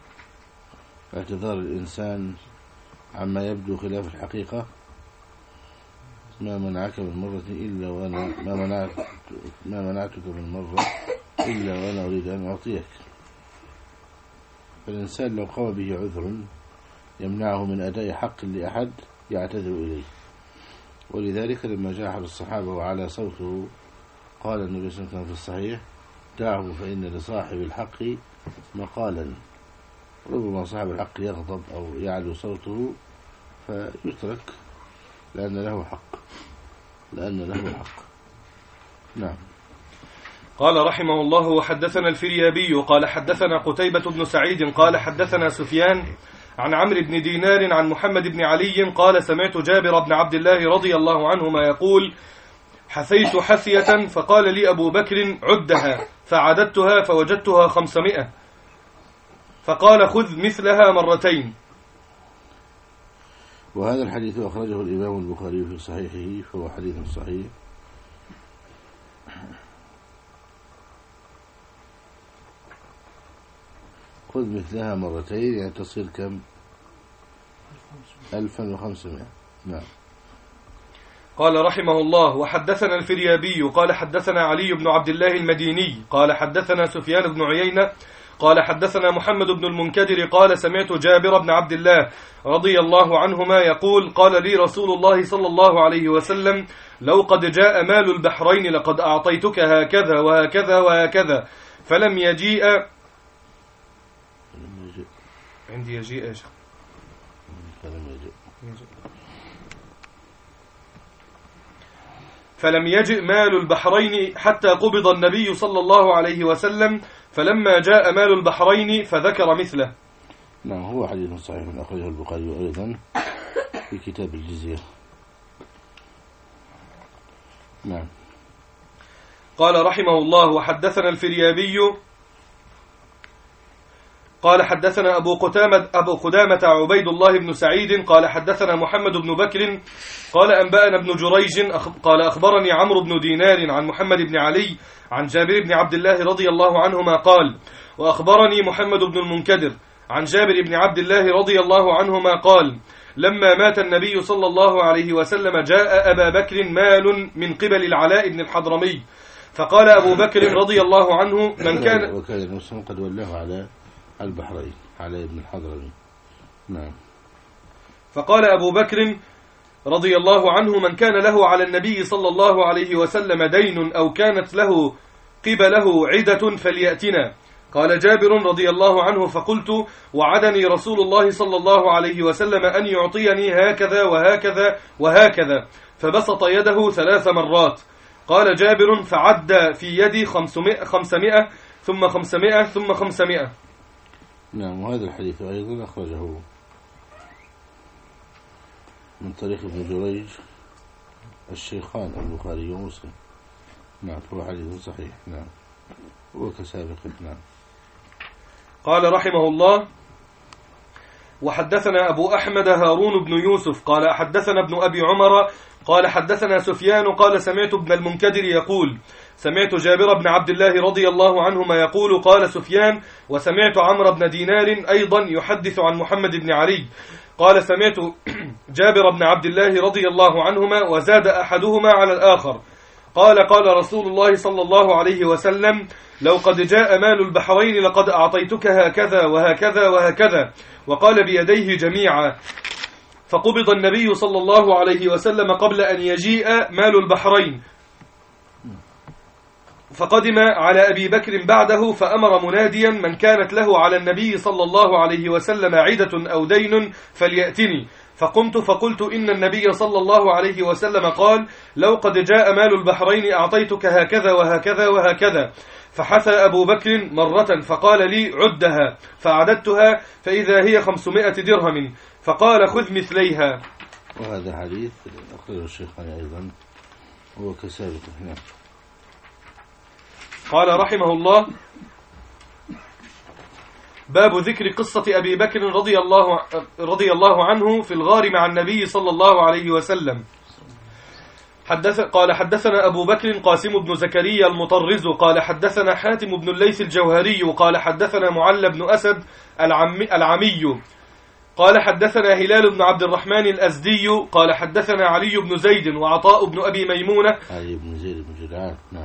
الإنسان عما يبدو خلاف الحقيقة. ما منعك من مرة إلا وأنا ما منعتك من مرة إلا وأنا أريد أن أعطيك. فالإنسان لو قام به عذر يمنعه من أداء حق لأحد يعتذر إليه. ولذلك لما جاء أحد الصحابة وعلى صوته قال النبي صلى الله عليه وسلم في الصحيح: دعه فإن لصاحب الحق مقالا. ربما صاحب الحق يغضب أو يعلو صوته فيترك لأن له حق. نعم. قال رحمه الله: وحدثنا الفريابي قال حدثنا قتيبة بن سعيد قال حدثنا سفيان عن عمرو بن دينار عن محمد بن علي قال: سمعت جابر بن عبد الله رضي الله عنهما يقول: حثيت حثية فقال لي أبو بكر: عدها، فعددتها فوجدتها 500، فقال: خذ مثلها مرتين. وهذا الحديث أخرجه الإمام البخاري في صحيحه، فهو حديث صحيح. خذ مثلها مرتين يعني تصير كم؟ 1500. نعم. قال رحمه الله: وحدثنا الفريابي قال حدثنا علي بن عبد الله المديني قال حدثنا سفيان بن عيينة قال حدثنا محمد بن المنكدر قال: سمعت جابر بن عبد الله رضي الله عنهما يقول: قال لي رسول الله صلى الله عليه وسلم: لو قد جاء مال البحرين لقد أعطيتك هكذا وهكذا وهكذا، فلم يجيء. عندي يجيء ايش؟ فلم يجئ مال البحرين حتى قبض النبي صلى الله عليه وسلم، فلما جاء مال البحرين فذكر مثله. نعم هو حديث صحيح أخرجه البخاري أيضا في كتاب الجزية. نعم. قال رحمه الله وحدثنا الفريابي قال حدثنا أبو قدامة عبيد الله بن سعيد قال حدثنا محمد بن بكر قال أنبأنا ابن جريج قال أخبرني عمرو بن دينار عن محمد بن علي عن جابر بن عبد الله رضي الله عنهما قال وأخبرني محمد بن المنكدر عن جابر بن عبد الله رضي الله عنهما قال لما مات النبي صلى الله عليه وسلم جاء أبا بكر مال من قبل العلاء بن الحضرمي فقال أبو بكر رضي الله عنه من كان وكان المسلم قد ولاه على البحرين على ابن الحضرمي. نعم. فقال أبو بكر رضي الله عنه من كان له على النبي صلى الله عليه وسلم دين أو كانت له قبله عدة فليأتنا. قال جابر رضي الله عنه فقلت وعدني رسول الله صلى الله عليه وسلم أن يعطيني هكذا وهكذا وهكذا فبسط يده 3 مرات. قال جابر فعد في يدي 500 ثم 500 ثم 500. نعم. وهذا الحديث أيضا أخرجه من طريق ابن جريج الشيخان البخاري ومسلم. نعم هو حديث صحيح. نعم وكسابق. نعم. قال رحمه الله وحدثنا أبو أحمد هارون بن يوسف قال حدثنا ابن أبي عمر قال حدثنا سفيان قال سمعت ابن المنكدر يقول سمعت جابر بن عبد الله رضي الله عنهما يقول قال سفيان وسمعت عمرو بن دينار أيضا يحدث عن محمد بن علي قال سمعت جابر بن عبد الله رضي الله عنهما وزاد أحدهما على الآخر قال رسول الله صلى الله عليه وسلم لو قد جاء مال البحرين لقد أعطيتك هكذا وهكذا وهكذا وقال بيديه جميعا. فقبض النبي صلى الله عليه وسلم قبل أن يجيء مال البحرين فقدم على أبي بكر بعده فأمر مناديا من كانت له على النبي صلى الله عليه وسلم عدة أو دين فليأتني. فقمت فقلت إن النبي صلى الله عليه وسلم قال لو قد جاء مال البحرين أعطيتك هكذا وهكذا وهكذا. فحثى أبو بكر مرة فقال لي عدها فعددتها فإذا هي 500 درهم فقال خذ مثليها. وهذا حديث أخرجه الشيخان أيضا هو كسابق. هنا قال رحمه الله باب ذكر قصة أبي بكر رضي الله عنه في الغار مع النبي صلى الله عليه وسلم. قال حدثنا أبو بكر قاسم بن زكريا المطرز قال حدثنا حاتم بن الليث الجوهري قال حدثنا معل بن أسد العمي قال حدثنا هلال بن عبد الرحمن الأزدي قال حدثنا علي بن زيد وعطاء بن أبي ميمونة علي بن زيد بن جدعان. نعم.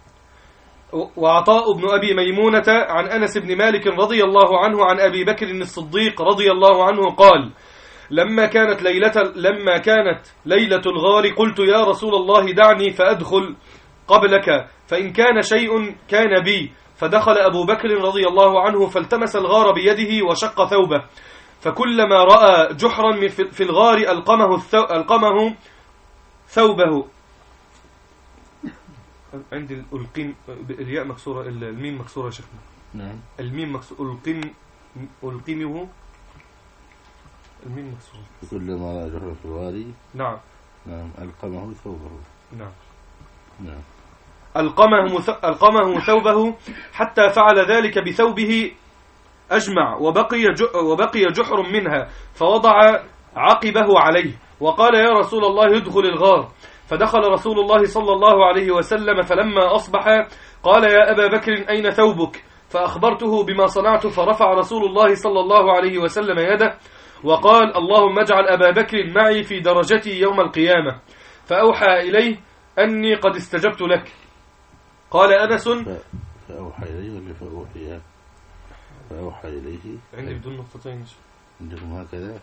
وعطاء بن أبي ميمونة عن أنس بن مالك رضي الله عنه عن أبي بكر الصديق رضي الله عنه قال لما كانت ليلة الغار قلت يا رسول الله دعني فأدخل قبلك فإن كان شيء كان بي. فدخل أبو بكر رضي الله عنه فالتمس الغار بيده وشق ثوبه فكلما رأى جحرا في الغار ألقمه ثوبه. عندي القيم الياء مكسورة الميم مكسورة يا شيخنا. نعم. الميم مكسورة ألقمه الميم مكسورة. كلما رأى جحرا في الغار. نعم. نعم ألقمه ثوبه. نعم. نعم. ألقمه ثوبه حتى فعل ذلك بثوبه أجمع وبقي جحر منها فوضع عقبه عليه وقال يا رسول الله ادخل الغار. فدخل رسول الله صلى الله عليه وسلم فلما أصبح قال يا أبا بكر أين ثوبك؟ فأخبرته بما صنعت فرفع رسول الله صلى الله عليه وسلم يده وقال اللهم اجعل أبا بكر معي في درجتي يوم القيامة. فأوحى إليه أني قد استجبت لك. قال أنس فأوحى إليه ولا فأوحي؟ فأوحى إليه عندي بدون نقطتين عندكم هكذا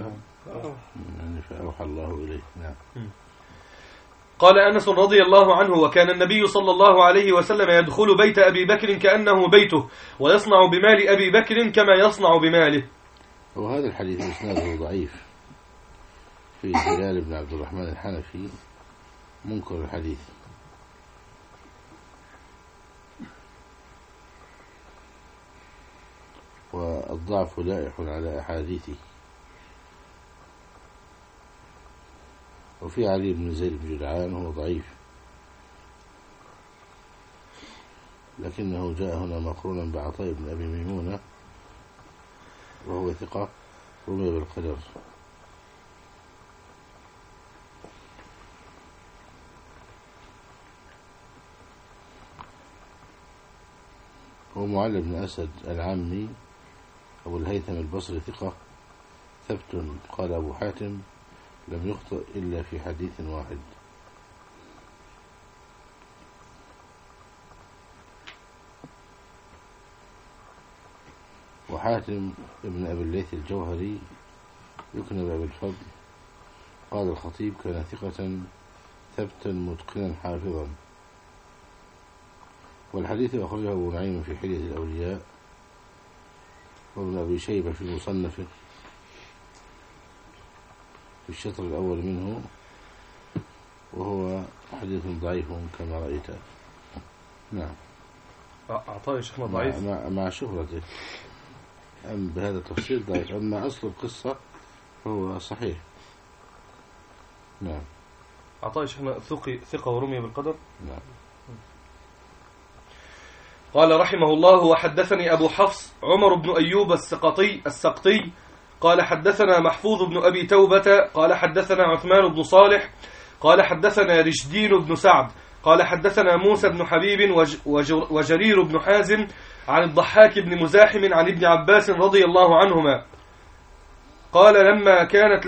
فأوحى الله إليه. نعم. قال أنس رضي الله عنه وكان النبي صلى الله عليه وسلم يدخل بيت أبي بكر كأنه بيته ويصنع بمال أبي بكر كما يصنع بماله. وهذا الحديث إسناده ضعيف في هلال بن عبد الرحمن الحنفي منكر الحديث. والضعف لائح على أحاديثه. وفي علي بن زيد بن جدعان هو ضعيف، لكنه جاء هنا مقرونا بعطاء بن أبي ميمونة وهو ثقة رمي بالقدر. ومعل بن أسد العمي أبو الهيثم البصري ثقة ثبت. قال أبو حاتم لم يخطئ إلا في حديث واحد. وحاتم ابن أبي الليث الجوهري يكنى بأبي الفضل. قال الخطيب كان ثقة ثبتا متقنا حافظا. والحديث أخرجه أبو نعيم في حلية الأولياء، وابن أبي شيبة في مصنفه في الشطر الأول منه، وهو حديث ضعيف كما رأيت. نعم. أعطاه شيخنا ضعيف مع شهرته، أم بهذا التفصيل ضعيف، أما أصل القصة هو صحيح. نعم. أعطاه شيخنا ثقة ورمي بالقدر. نعم. قال رحمه الله: وحدثني أبو حفص عمر بن أيوب السقطي قال حدثنا محفوظ بن أبي توبة قال حدثنا عثمان بن صالح قال حدثنا رشدين بن سعد قال حدثنا موسى بن حبيب وجرير بن حازم عن الضحاك بن مزاحم عن ابن عباس رضي الله عنهما قال لما كانت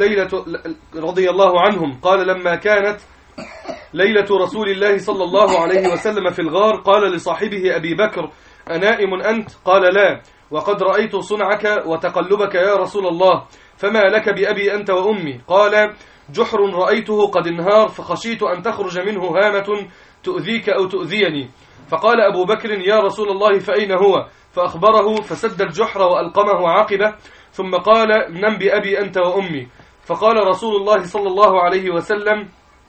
ليلة رسول الله صلى الله عليه وسلم في الغار قال لصاحبه أبي بكر: أنائم أنت؟ قال: لا، وقد رأيت صنعك وتقلبك يا رسول الله، فما لك بأبي أنت وأمي؟ قال: جحر رأيته قد انهار، فخشيت أن تخرج منه هامة تؤذيك أو تؤذيني. فقال أبو بكر: يا رسول الله فأين هو؟ فأخبره، فسد الجحر وألقمه عاقبة، ثم قال: نم بأبي أنت وأمي. فقال رسول الله صلى الله عليه وسلم: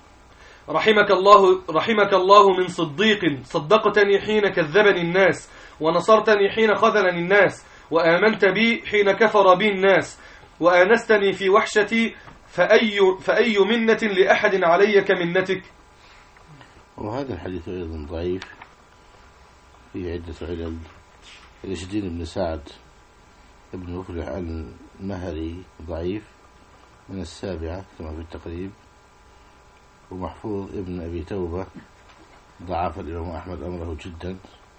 رحمك الله من صديق صدقتني حين كذبني الناس، ونصرتني حين خذلني الناس، وآمنت بي حين كفر بي الناس، وآنستني في وحشتي، فأي منة لأحد علي كمنتك. وهذا الحديث أيضا ضعيف في عدة علل. رشدين بن سعد ابن مفلح المهري ضعيف من السابعة كما في التقريب. ومحفوظ ابن أبي توبة ضعف الإمام أحمد أمره جدا.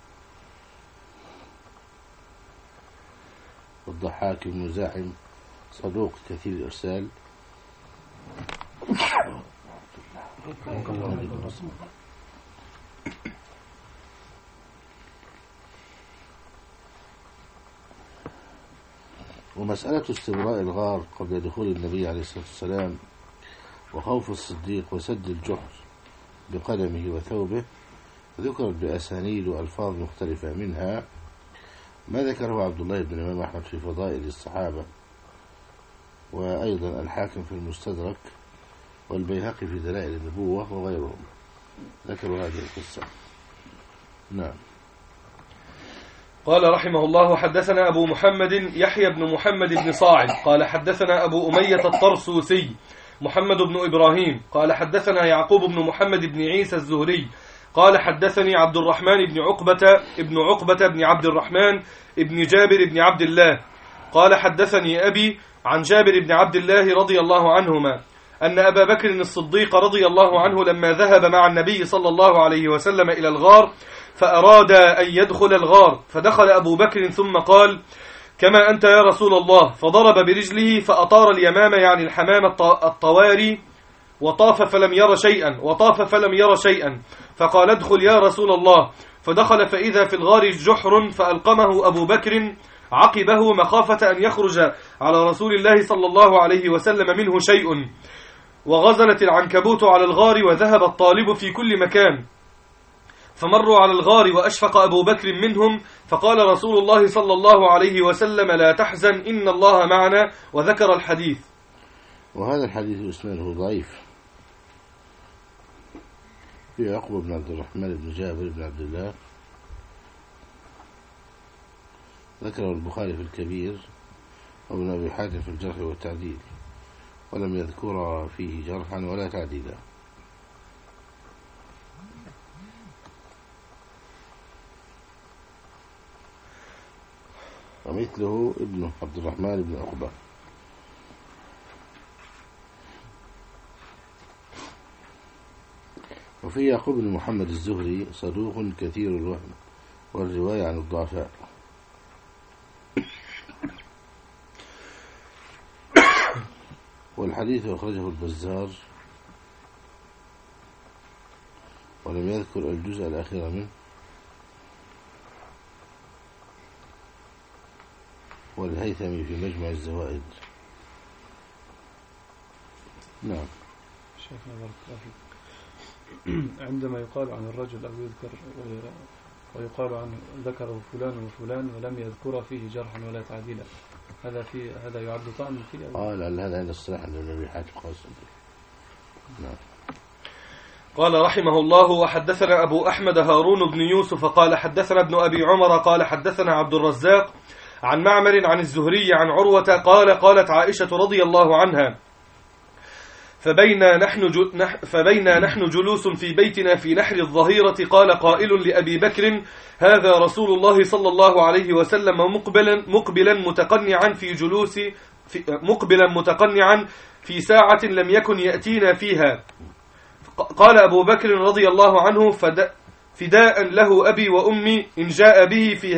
والضحاك بن مزاحم صدوق كثير الإرسال. ومسألة استبراء الغار قبل دخول النبي عليه الصلاة والسلام وخوف الصديق وسد الجحر بقدمه وثوبه ذكرت بأسانيد وألفاظ مختلفة، منها ما ذكره عبد الله بن الإمام أحمد في فضائل الصحابة، وأيضا الحاكم في المستدرك، والبيهقي في دلائل النبوة، وغيرهم ذكروا هذه القصة. نعم. قال رحمه الله: حدثنا أبو محمد يحيى بن محمد بن صاعد قال حدثنا أبو أمية الطرسوسي محمد بن إبراهيم قال حدثنا يعقوب بن محمد بن عيسى الزهري قال حدثني عبد الرحمن بن عقبة بن عبد الرحمن بن جابر بن عبد الله قال حدثني أبي عن جابر بن عبد الله رضي الله عنهما أن أبا بكر الصديق رضي الله عنه لما ذهب مع النبي صلى الله عليه وسلم إلى الغار فأراد أن يدخل الغار، فدخل أبو بكر ثم قال: كما أنت يا رسول الله، فضرب برجله فأطار اليمام يعني الحمام الطواري، وطاف فلم ير شيئا، فقال: ادخل يا رسول الله، فدخل فإذا في الغار جحر، فألقمه أبو بكر عقبه مخافة أن يخرج على رسول الله صلى الله عليه وسلم منه شيء، وغزلت العنكبوت على الغار، وذهب الطالب في كل مكان، فمروا على الغار وأشفق أبو بكر منهم، فقال رسول الله صلى الله عليه وسلم: لا تحزن إن الله معنا، وذكر الحديث. وهذا الحديث إسناده ضعيف. في يعقوب بن عبد الرحمن بن جابر بن عبد الله ذكره البخاري في الكبير وابن أبي حاتم في الجرح والتعديل، ولم يذكر فيه جرحا ولا تعديلا. ومثله ابن عبد الرحمن بن عقبة. وفي يعقوب بن محمد الزهري صدوق كثير الوهم والرواية عن الضعفاء. والحديث أخرجه البزار ولم يذكر الجزء الأخير منه، والهيثمي في مجمع الزوائد. نعم. شيخنا بارك الله فيك. عندما يقال عن الرجل أو يذكر ويقال عنه ذكره فلان وفلان ولم يذكر فيه جرحا ولا تعديلا، هذا يعد طعن فيه؟ لعل هذا عند الصلاح عند النبي حاتم قاسم. نعم. قال رحمه الله: وحدثنا أبو أحمد هارون بن يوسف قال حدثنا ابن أبي عمر قال حدثنا عبد الرزاق عن معمر عن الزهري عن عروة قالت عائشة رضي الله عنها: فبينا نحن جلوس في بيتنا في نحر الظهيرة قال قائل لأبي بكر: هذا رسول الله صلى الله عليه وسلم مقبلا متقنعا في ساعة لم يكن يأتينا فيها. قال أبو بكر رضي الله عنه: فداء له أبي وأمي إن جاء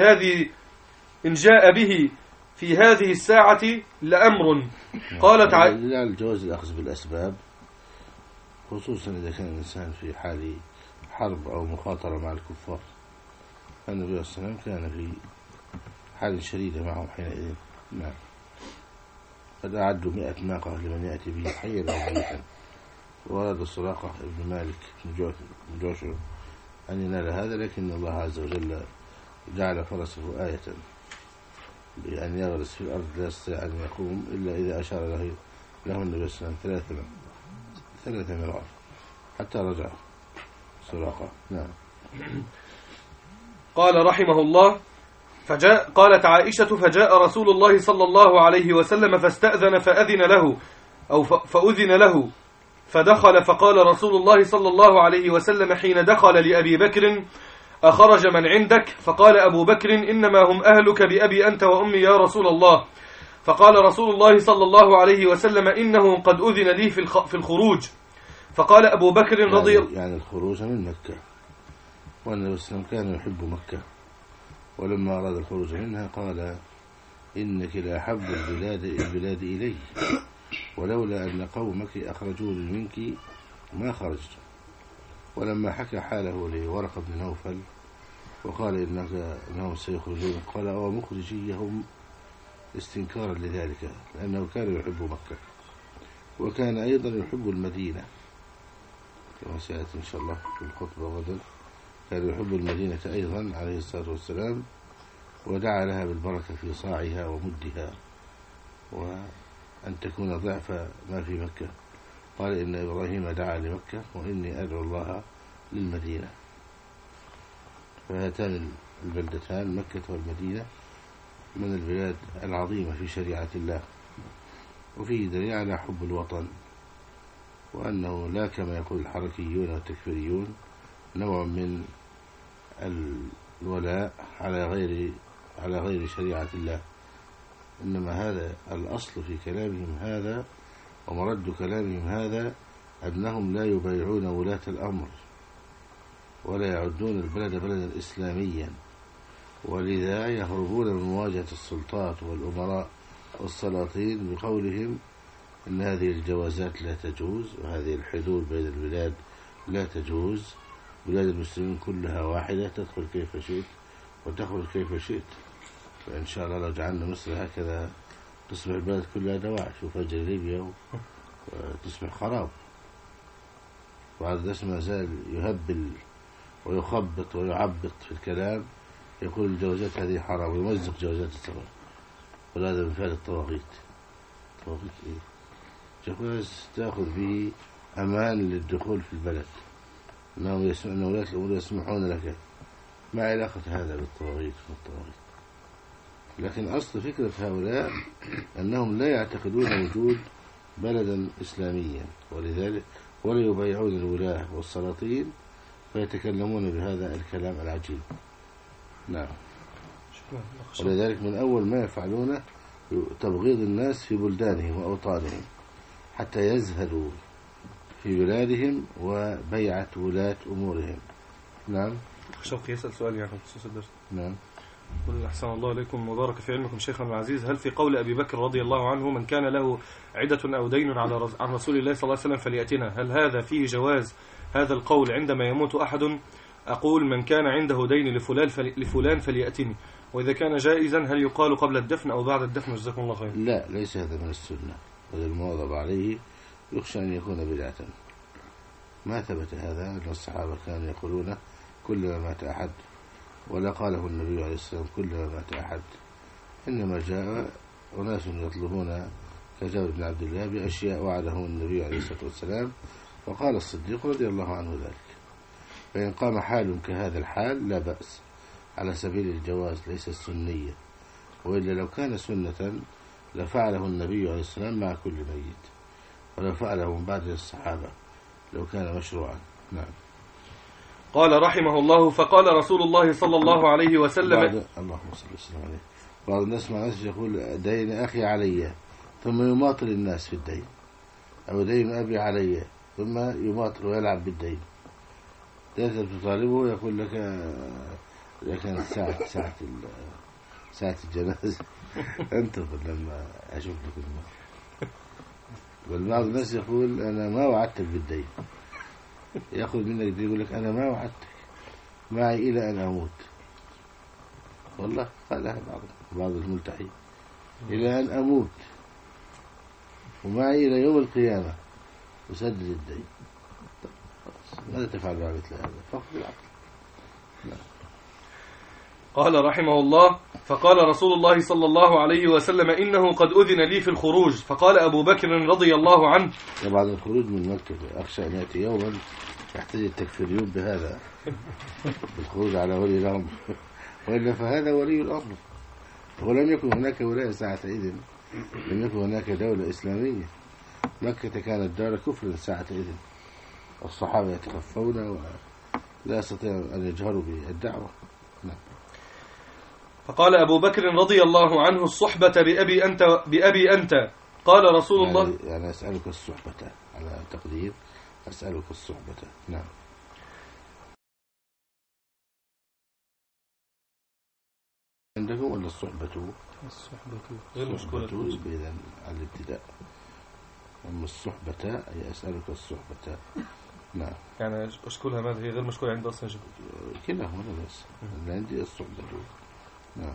به في هذه الساعة لأمر. قالت لا الجواز الأخذ بالأسباب، خصوصا إذا كان الإنسان في حال حرب أو مخاطرة مع الكفار. النبي صلى الله عليه وسلم كان في حال شديدة معهم حينئذ. نعم. قد أعدوا 100 ناقة لمن يأتي به حيا أو ميتا، وأراد سراقة ابن مالك بن جوشر أن ينال هذا، لكن الله عز وجل جعل فرسه آية بأن يغرس في الأرض لا يستطيع أن يقوم إلا إذا أشار له النبي صلى الله عليه وسلم 3 مرات حتى رجع سراقة. نعم. قال رحمه الله: قالت عائشة: فجاء رسول الله صلى الله عليه وسلم فاستأذن فأذن له فدخل، فقال رسول الله صلى الله عليه وسلم حين دخل لأبي بكر: أخرج من عندك؟ فقال أبو بكر: إنما هم أهلك بأبي أنت وأمي يا رسول الله. فقال رسول الله صلى الله عليه وسلم: إنه قد أذن لي في الخروج. فقال أبو بكر يعني الخروج من مكة، والنبي صلى الله عليه وسلم كان يحب مكة، ولما أراد الخروج منها قال: إنك لأحب البلاد إلي، ولولا أن قومك أخرجوا منك ما خرجت. ولما حكى حاله لورقة بن نوفل وقال إنهم سيخرجون، قال: أو مخرجيهم استنكارا لذلك، لأنه كان يحب مكة، وكان أيضا يحب المدينة كما سيأتي إن شاء الله في الخطبة غدا. كان يحب المدينة أيضا عليه الصلاة والسلام، ودعا لها بالبركة في صاعها ومدها، وأن تكون ضعف ما في مكة. قال: إن إبراهيم دعا لمكة وإني أدعو الله للمدينة. فهاتان البلدتان مكة والمدينة من البلاد العظيمة في شريعة الله، وفيه دليل على حب الوطن، وأنه لا كما يقول الحركيون والتكفيريون نوع من الولاء على غير شريعة الله، إنما هذا الأصل في كلامهم هذا، ومرد كلامهم هذا أنهم لا يبايعون ولاة الأمر ولا يعدون البلد بلدا إسلاميا، ولذا يهربون من مواجهة السلطات والأمراء والسلاطين بقولهم إن هذه الجوازات لا تجوز، وهذه الحدود بين البلاد لا تجوز، بلاد المسلمين كلها واحدة، تدخل كيف شئت وتخرج كيف شئت. فإن شاء الله لو جعلنا مصر هكذا تصبح البلد كلها دواعش، وفجر ليبيا وتصبح خراب. وهذا ما زال يهبل ويخبط ويعبط في الكلام، يقول الجوازات هذه حرام ويمزق جوازات السفر، وهذا من فعل الطواغيت. طواغيت إيه؟ جواز تأخذ به أمان للدخول في البلد، أن ولاة الأمور يسمحون لك. ما علاقة هذا بالطواغيت والطواغيت؟ لكن أصل فكرة هؤلاء أنهم لا يعتقدون وجود بلدا إسلاميا، ولذلك ولا يبايعون الولاة والسلاطين فيتكلمون بهذا الكلام العجيب. نعم. ولذلك من أول ما يفعلون تبغيض الناس في بلدانهم وأوطانهم حتى يزهدوا في بلادهم وبيعة ولاة أمورهم. نعم. شوقي يسأل سؤال يعني بخصوص الدرس. نعم. قل أحسن الله إليكم وبارك في علمكم شيخنا العزيز، هل في قول أبي بكر رضي الله عنه من كان له عدة أو دين عن رسول الله صلى الله عليه وسلم فليأتنا، هل هذا فيه جواز هذا القول عندما يموت أحد أقول من كان عنده دين لفلان فليأتني، وإذا كان جائزا هل يقال قبل الدفن أو بعد الدفن؟ جزاكم الله خير. لا، ليس هذا من السنة، هذا المواظب عليه يخشى أن يكون بدعة. ما ثبت هذا أن الصحابة كانوا يقولون كلما مات أحد، ولا قاله النبي عليه السلام كلما مات أحد، إنما جاء أناس يطلبون كجابر بن عبد الله بأشياء وعدهم النبي عليه الصلاة والسلام، وقال الصديق رضي الله عنه ذلك. فإن قام حال كهذا الحال لا بأس على سبيل الجواز، ليس السنية، وإلا لو كان سنة لفعله النبي عليه السلام مع كل ميت، ولو فعله من بعد الصحابة لو كان مشروعا. نعم. قال رحمه الله فقال رسول الله صلى الله عليه وسلم اللهم صل وسلم عليه. بعض الناس مع ناس يقول دين أخي علي ثم يماطل الناس في الدين، أو دين أبي علي ثم يماطل ويلعب بالدين. تذهب تطالبه يقول لك كانت ساعة الجنازة انتظر لما أشوف لك الماء. بل بعض الناس يقول أنا ما وعدتك بالدين، يأخذ منك دين يقول لك أنا ما وعدتك معي إلى أن أموت. والله قالها بعض الملتحين، إلى أن أموت ومعي إلى يوم القيامة أسدد الدين. ماذا تفعل مع مثل هذا؟ فقد العقل. قال رحمه الله فقال رسول الله صلى الله عليه وسلم إنه قد أذن لي في الخروج، فقال أبو بكر رضي الله عنه بعد الخروج من مكة أخشى أن يأتي يوما يحتاج التكفيريون بهذا الخروج على ولي الأمر، وإلا فهذا ولي الأمر، ولم يكن هناك ولاية ساعتئذ، لم يكن هناك دولة إسلامية. مكة كانت دار كفر ساعتئذ، الصحابة يتخفون ولا يستطيعون أن يجهروا بالدعوة. نعم. فقال أبو بكر رضي الله عنه الصحبة بأبي أنت قال رسول الله يعني أسألك الصحبة على تقدير أسألك الصحبة. نعم. عندكم ولا الصحبة غير مشكلة إذن على الابتداء، أما الصحبة أي أسألك الصحبة. نعم. يعني أشكلها ماذا هي غير مشكلة عند أصلا جدا كلاهما بس عندي الصحبة. نعم.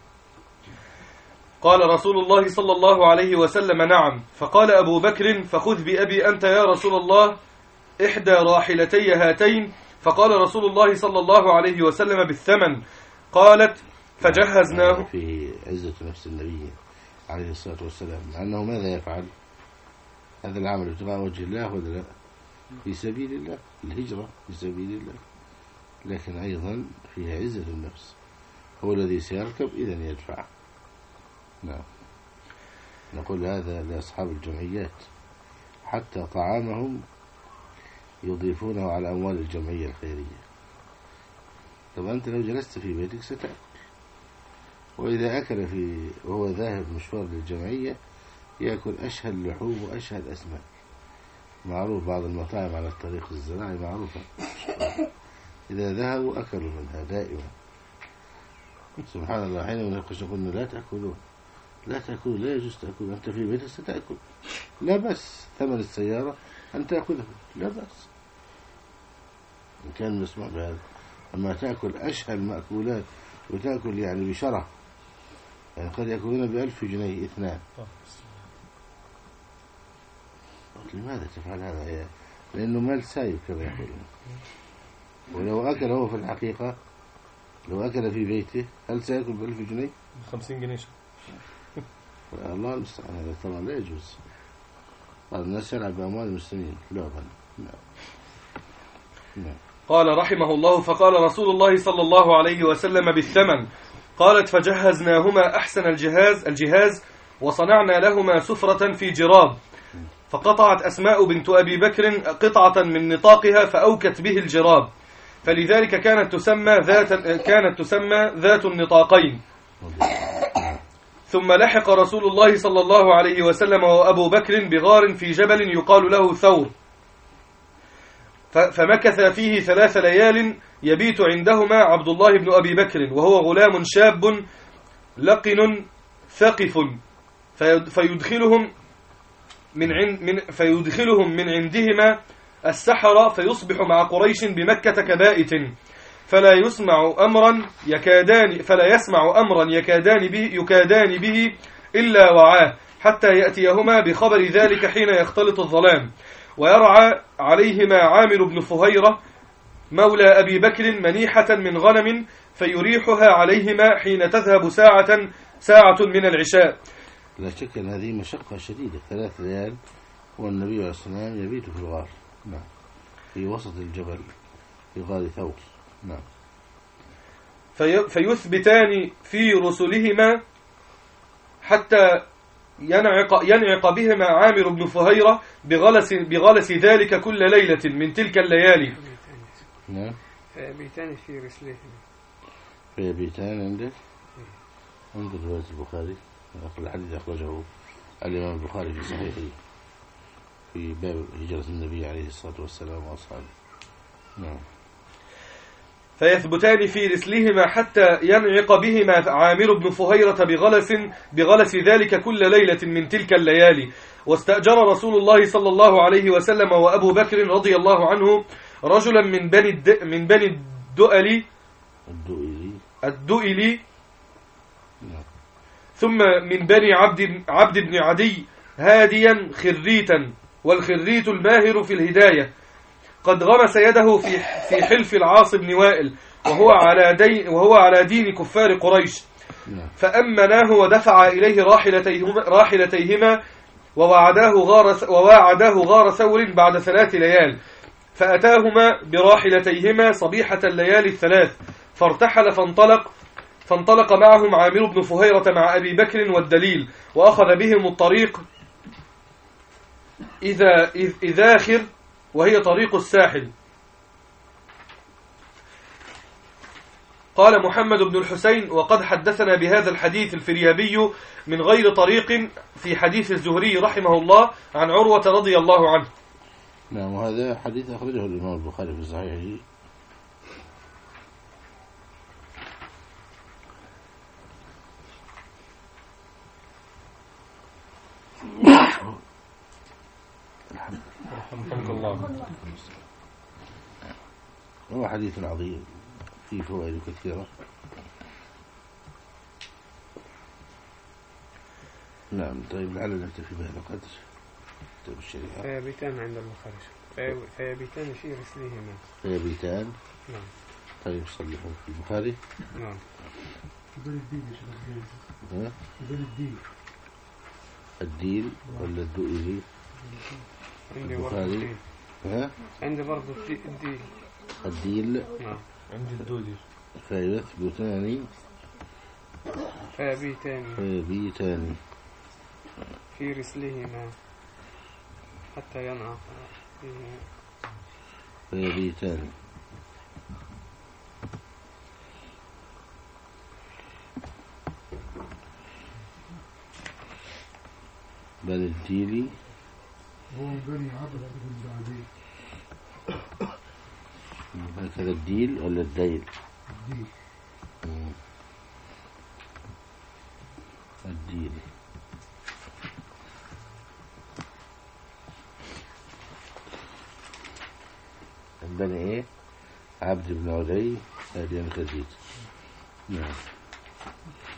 قال رسول الله صلى الله عليه وسلم نعم. فقال أبو بكر فخذ بأبي أنت يا رسول الله إحدى راحلتي هاتين. فقال رسول الله صلى الله عليه وسلم بالثمن. قالت فجهزناه. فيه عزة نفس النبي عليه الصلاة والسلام، لأنه ماذا يفعل؟ هذا العمل ابتغاء وجه الله ولا لا؟ في سبيل الله، الهجرة في سبيل الله، لكن أيضا فيها عزة النفس، هو الذي سيركب إذن يدفع. نعم. نقول هذا لأصحاب الجمعيات، حتى طعامهم يضيفونه على أموال الجمعية الخيرية. طبعا أنت لو جلست في بيتك ستأكل، وإذا أكل وهو ذاهب مشوار للجمعية يأكل أشهى اللحوم وأشهى الأسماك. معروف بعض المطاعم على الطريق الزراعي معروفة، إذا ذهبوا أكلوا منها دائما. سبحان الله، حين نقول قلنا لا تأكلون لا يجوز تأكل، أنت في بيتك ستأكل، لا بس ثمن السيارة أن تأكله، لا بس إن كان مسموع بهذا. أما تأكل أشهى المأكولات وتأكل يعني بشرع، يعني قد يأكلون ب1000 جنيه اثنان. لماذا تفعل هذا؟ لأنه مال سايب كما يقولون. ولو أكل هو في الحقيقة، لو أكل في بيته هل سيأكل ب1000 جنيه؟ 50 جنيه. الله المستعان، هذا طبعا لا يجوز. بعض الناس يلعب بأموال المسلمين لعبا. نعم. قال رحمه الله فقال رسول الله صلى الله عليه وسلم بالثمن. قالت فجهزناهما أحسن الجهاز وصنعنا لهما سفرة في جراب، فقطعت أسماء بنت أبي بكر قطعة من نطاقها فأوكت به الجراب، فلذلك كانت تسمى ذات النطاقين. ثم لحق رسول الله صلى الله عليه وسلم وأبو بكر بغار في جبل يقال له ثور، فمكث فيه 3 ليال يبيت عندهما عبد الله بن أبي بكر وهو غلام شاب لقن ثقف، فيدخلهم من عندهما السحرة، فيصبح مع قريش بمكة كبائت، فلا يسمع أمرا يكادان به إلا وعاه، حتى يأتيهما بخبر ذلك حين يختلط الظلام. ويرعى عليهما عامر بن فهيرة مولى أبي بكر منيحة من غنم، فيريحها عليهما حين تذهب ساعة من العشاء. لا شك أن هذه مشقة شديدة، 3 ليال والنبي عليه الصلاة والسلام يبيت في الغار، نعم، في وسط الجبل في غار ثور، نعم. فيثبتان في رسلهما حتى ينعق بهما عامر بن فهيرة بغلس ذلك كل ليلة من تلك الليالي. نعم. فيبيتان في رسلهما. فيبيتان عندك رواية البخاري، الحديث أخرجه الإمام البخاري في صحيحه في باب هجرة النبي عليه الصلاة والسلام وأصحابه، نعم. فيثبتان في رسلهما حتى ينعق بهما عامر بن فهيرة بغلس ذلك كل ليلة من تلك الليالي. واستأجر رسول الله صلى الله عليه وسلم وأبو بكر رضي الله عنه رجلا من بني الدؤلي ثم من بني عبد بن عدي هاديا خريتا، والخريت الماهر في الهداية، قد غمس يده في حلف العاص بن وائل وهو على دين كفار قريش، فأمناه ودفع إليه راحلتيهما وواعداه غار ثور بعد 3 ليال، فأتاهما براحلتيهما صبيحة الليالي 3، فارتحل فانطلق معهم عامر بن فهيرة مع أبي بكر والدليل، وأخذ بهم الطريق إذاخر وهي طريق الساحل. قال محمد بن الحسين وقد حدثنا بهذا الحديث الفريابي من غير طريق في حديث الزهري رحمه الله عن عروة رضي الله عنه. نعم، وهذا حديث أخرجه الإمام البخاري في صحيحه. رحمك الله. هو حديث عظيم فيه فوائد كثيرة. نعم. طيب لعل نكتفي بهذا القدر. كتاب الشريعة. فيبيتان عند البخاري. فيبيتان في رسلهما. فيبيتان. نعم. طيب صلحوا في البخاري. نعم. بين الدين يا شيخ. بين الدين. الدين ولا الدؤلي؟ عندي برضه عندي برضه الدين. الدين. نعم. عندي الدودي. فيثبتان. فيبيتان في رسلهما حتى ينعق فيبيتان. بل الديلي هو بني عبد بن عدي. هكذا الديل ولا الديل؟ الديل. الديل. بني ايه؟ عبد بن عدي هادي خزيت. نعم.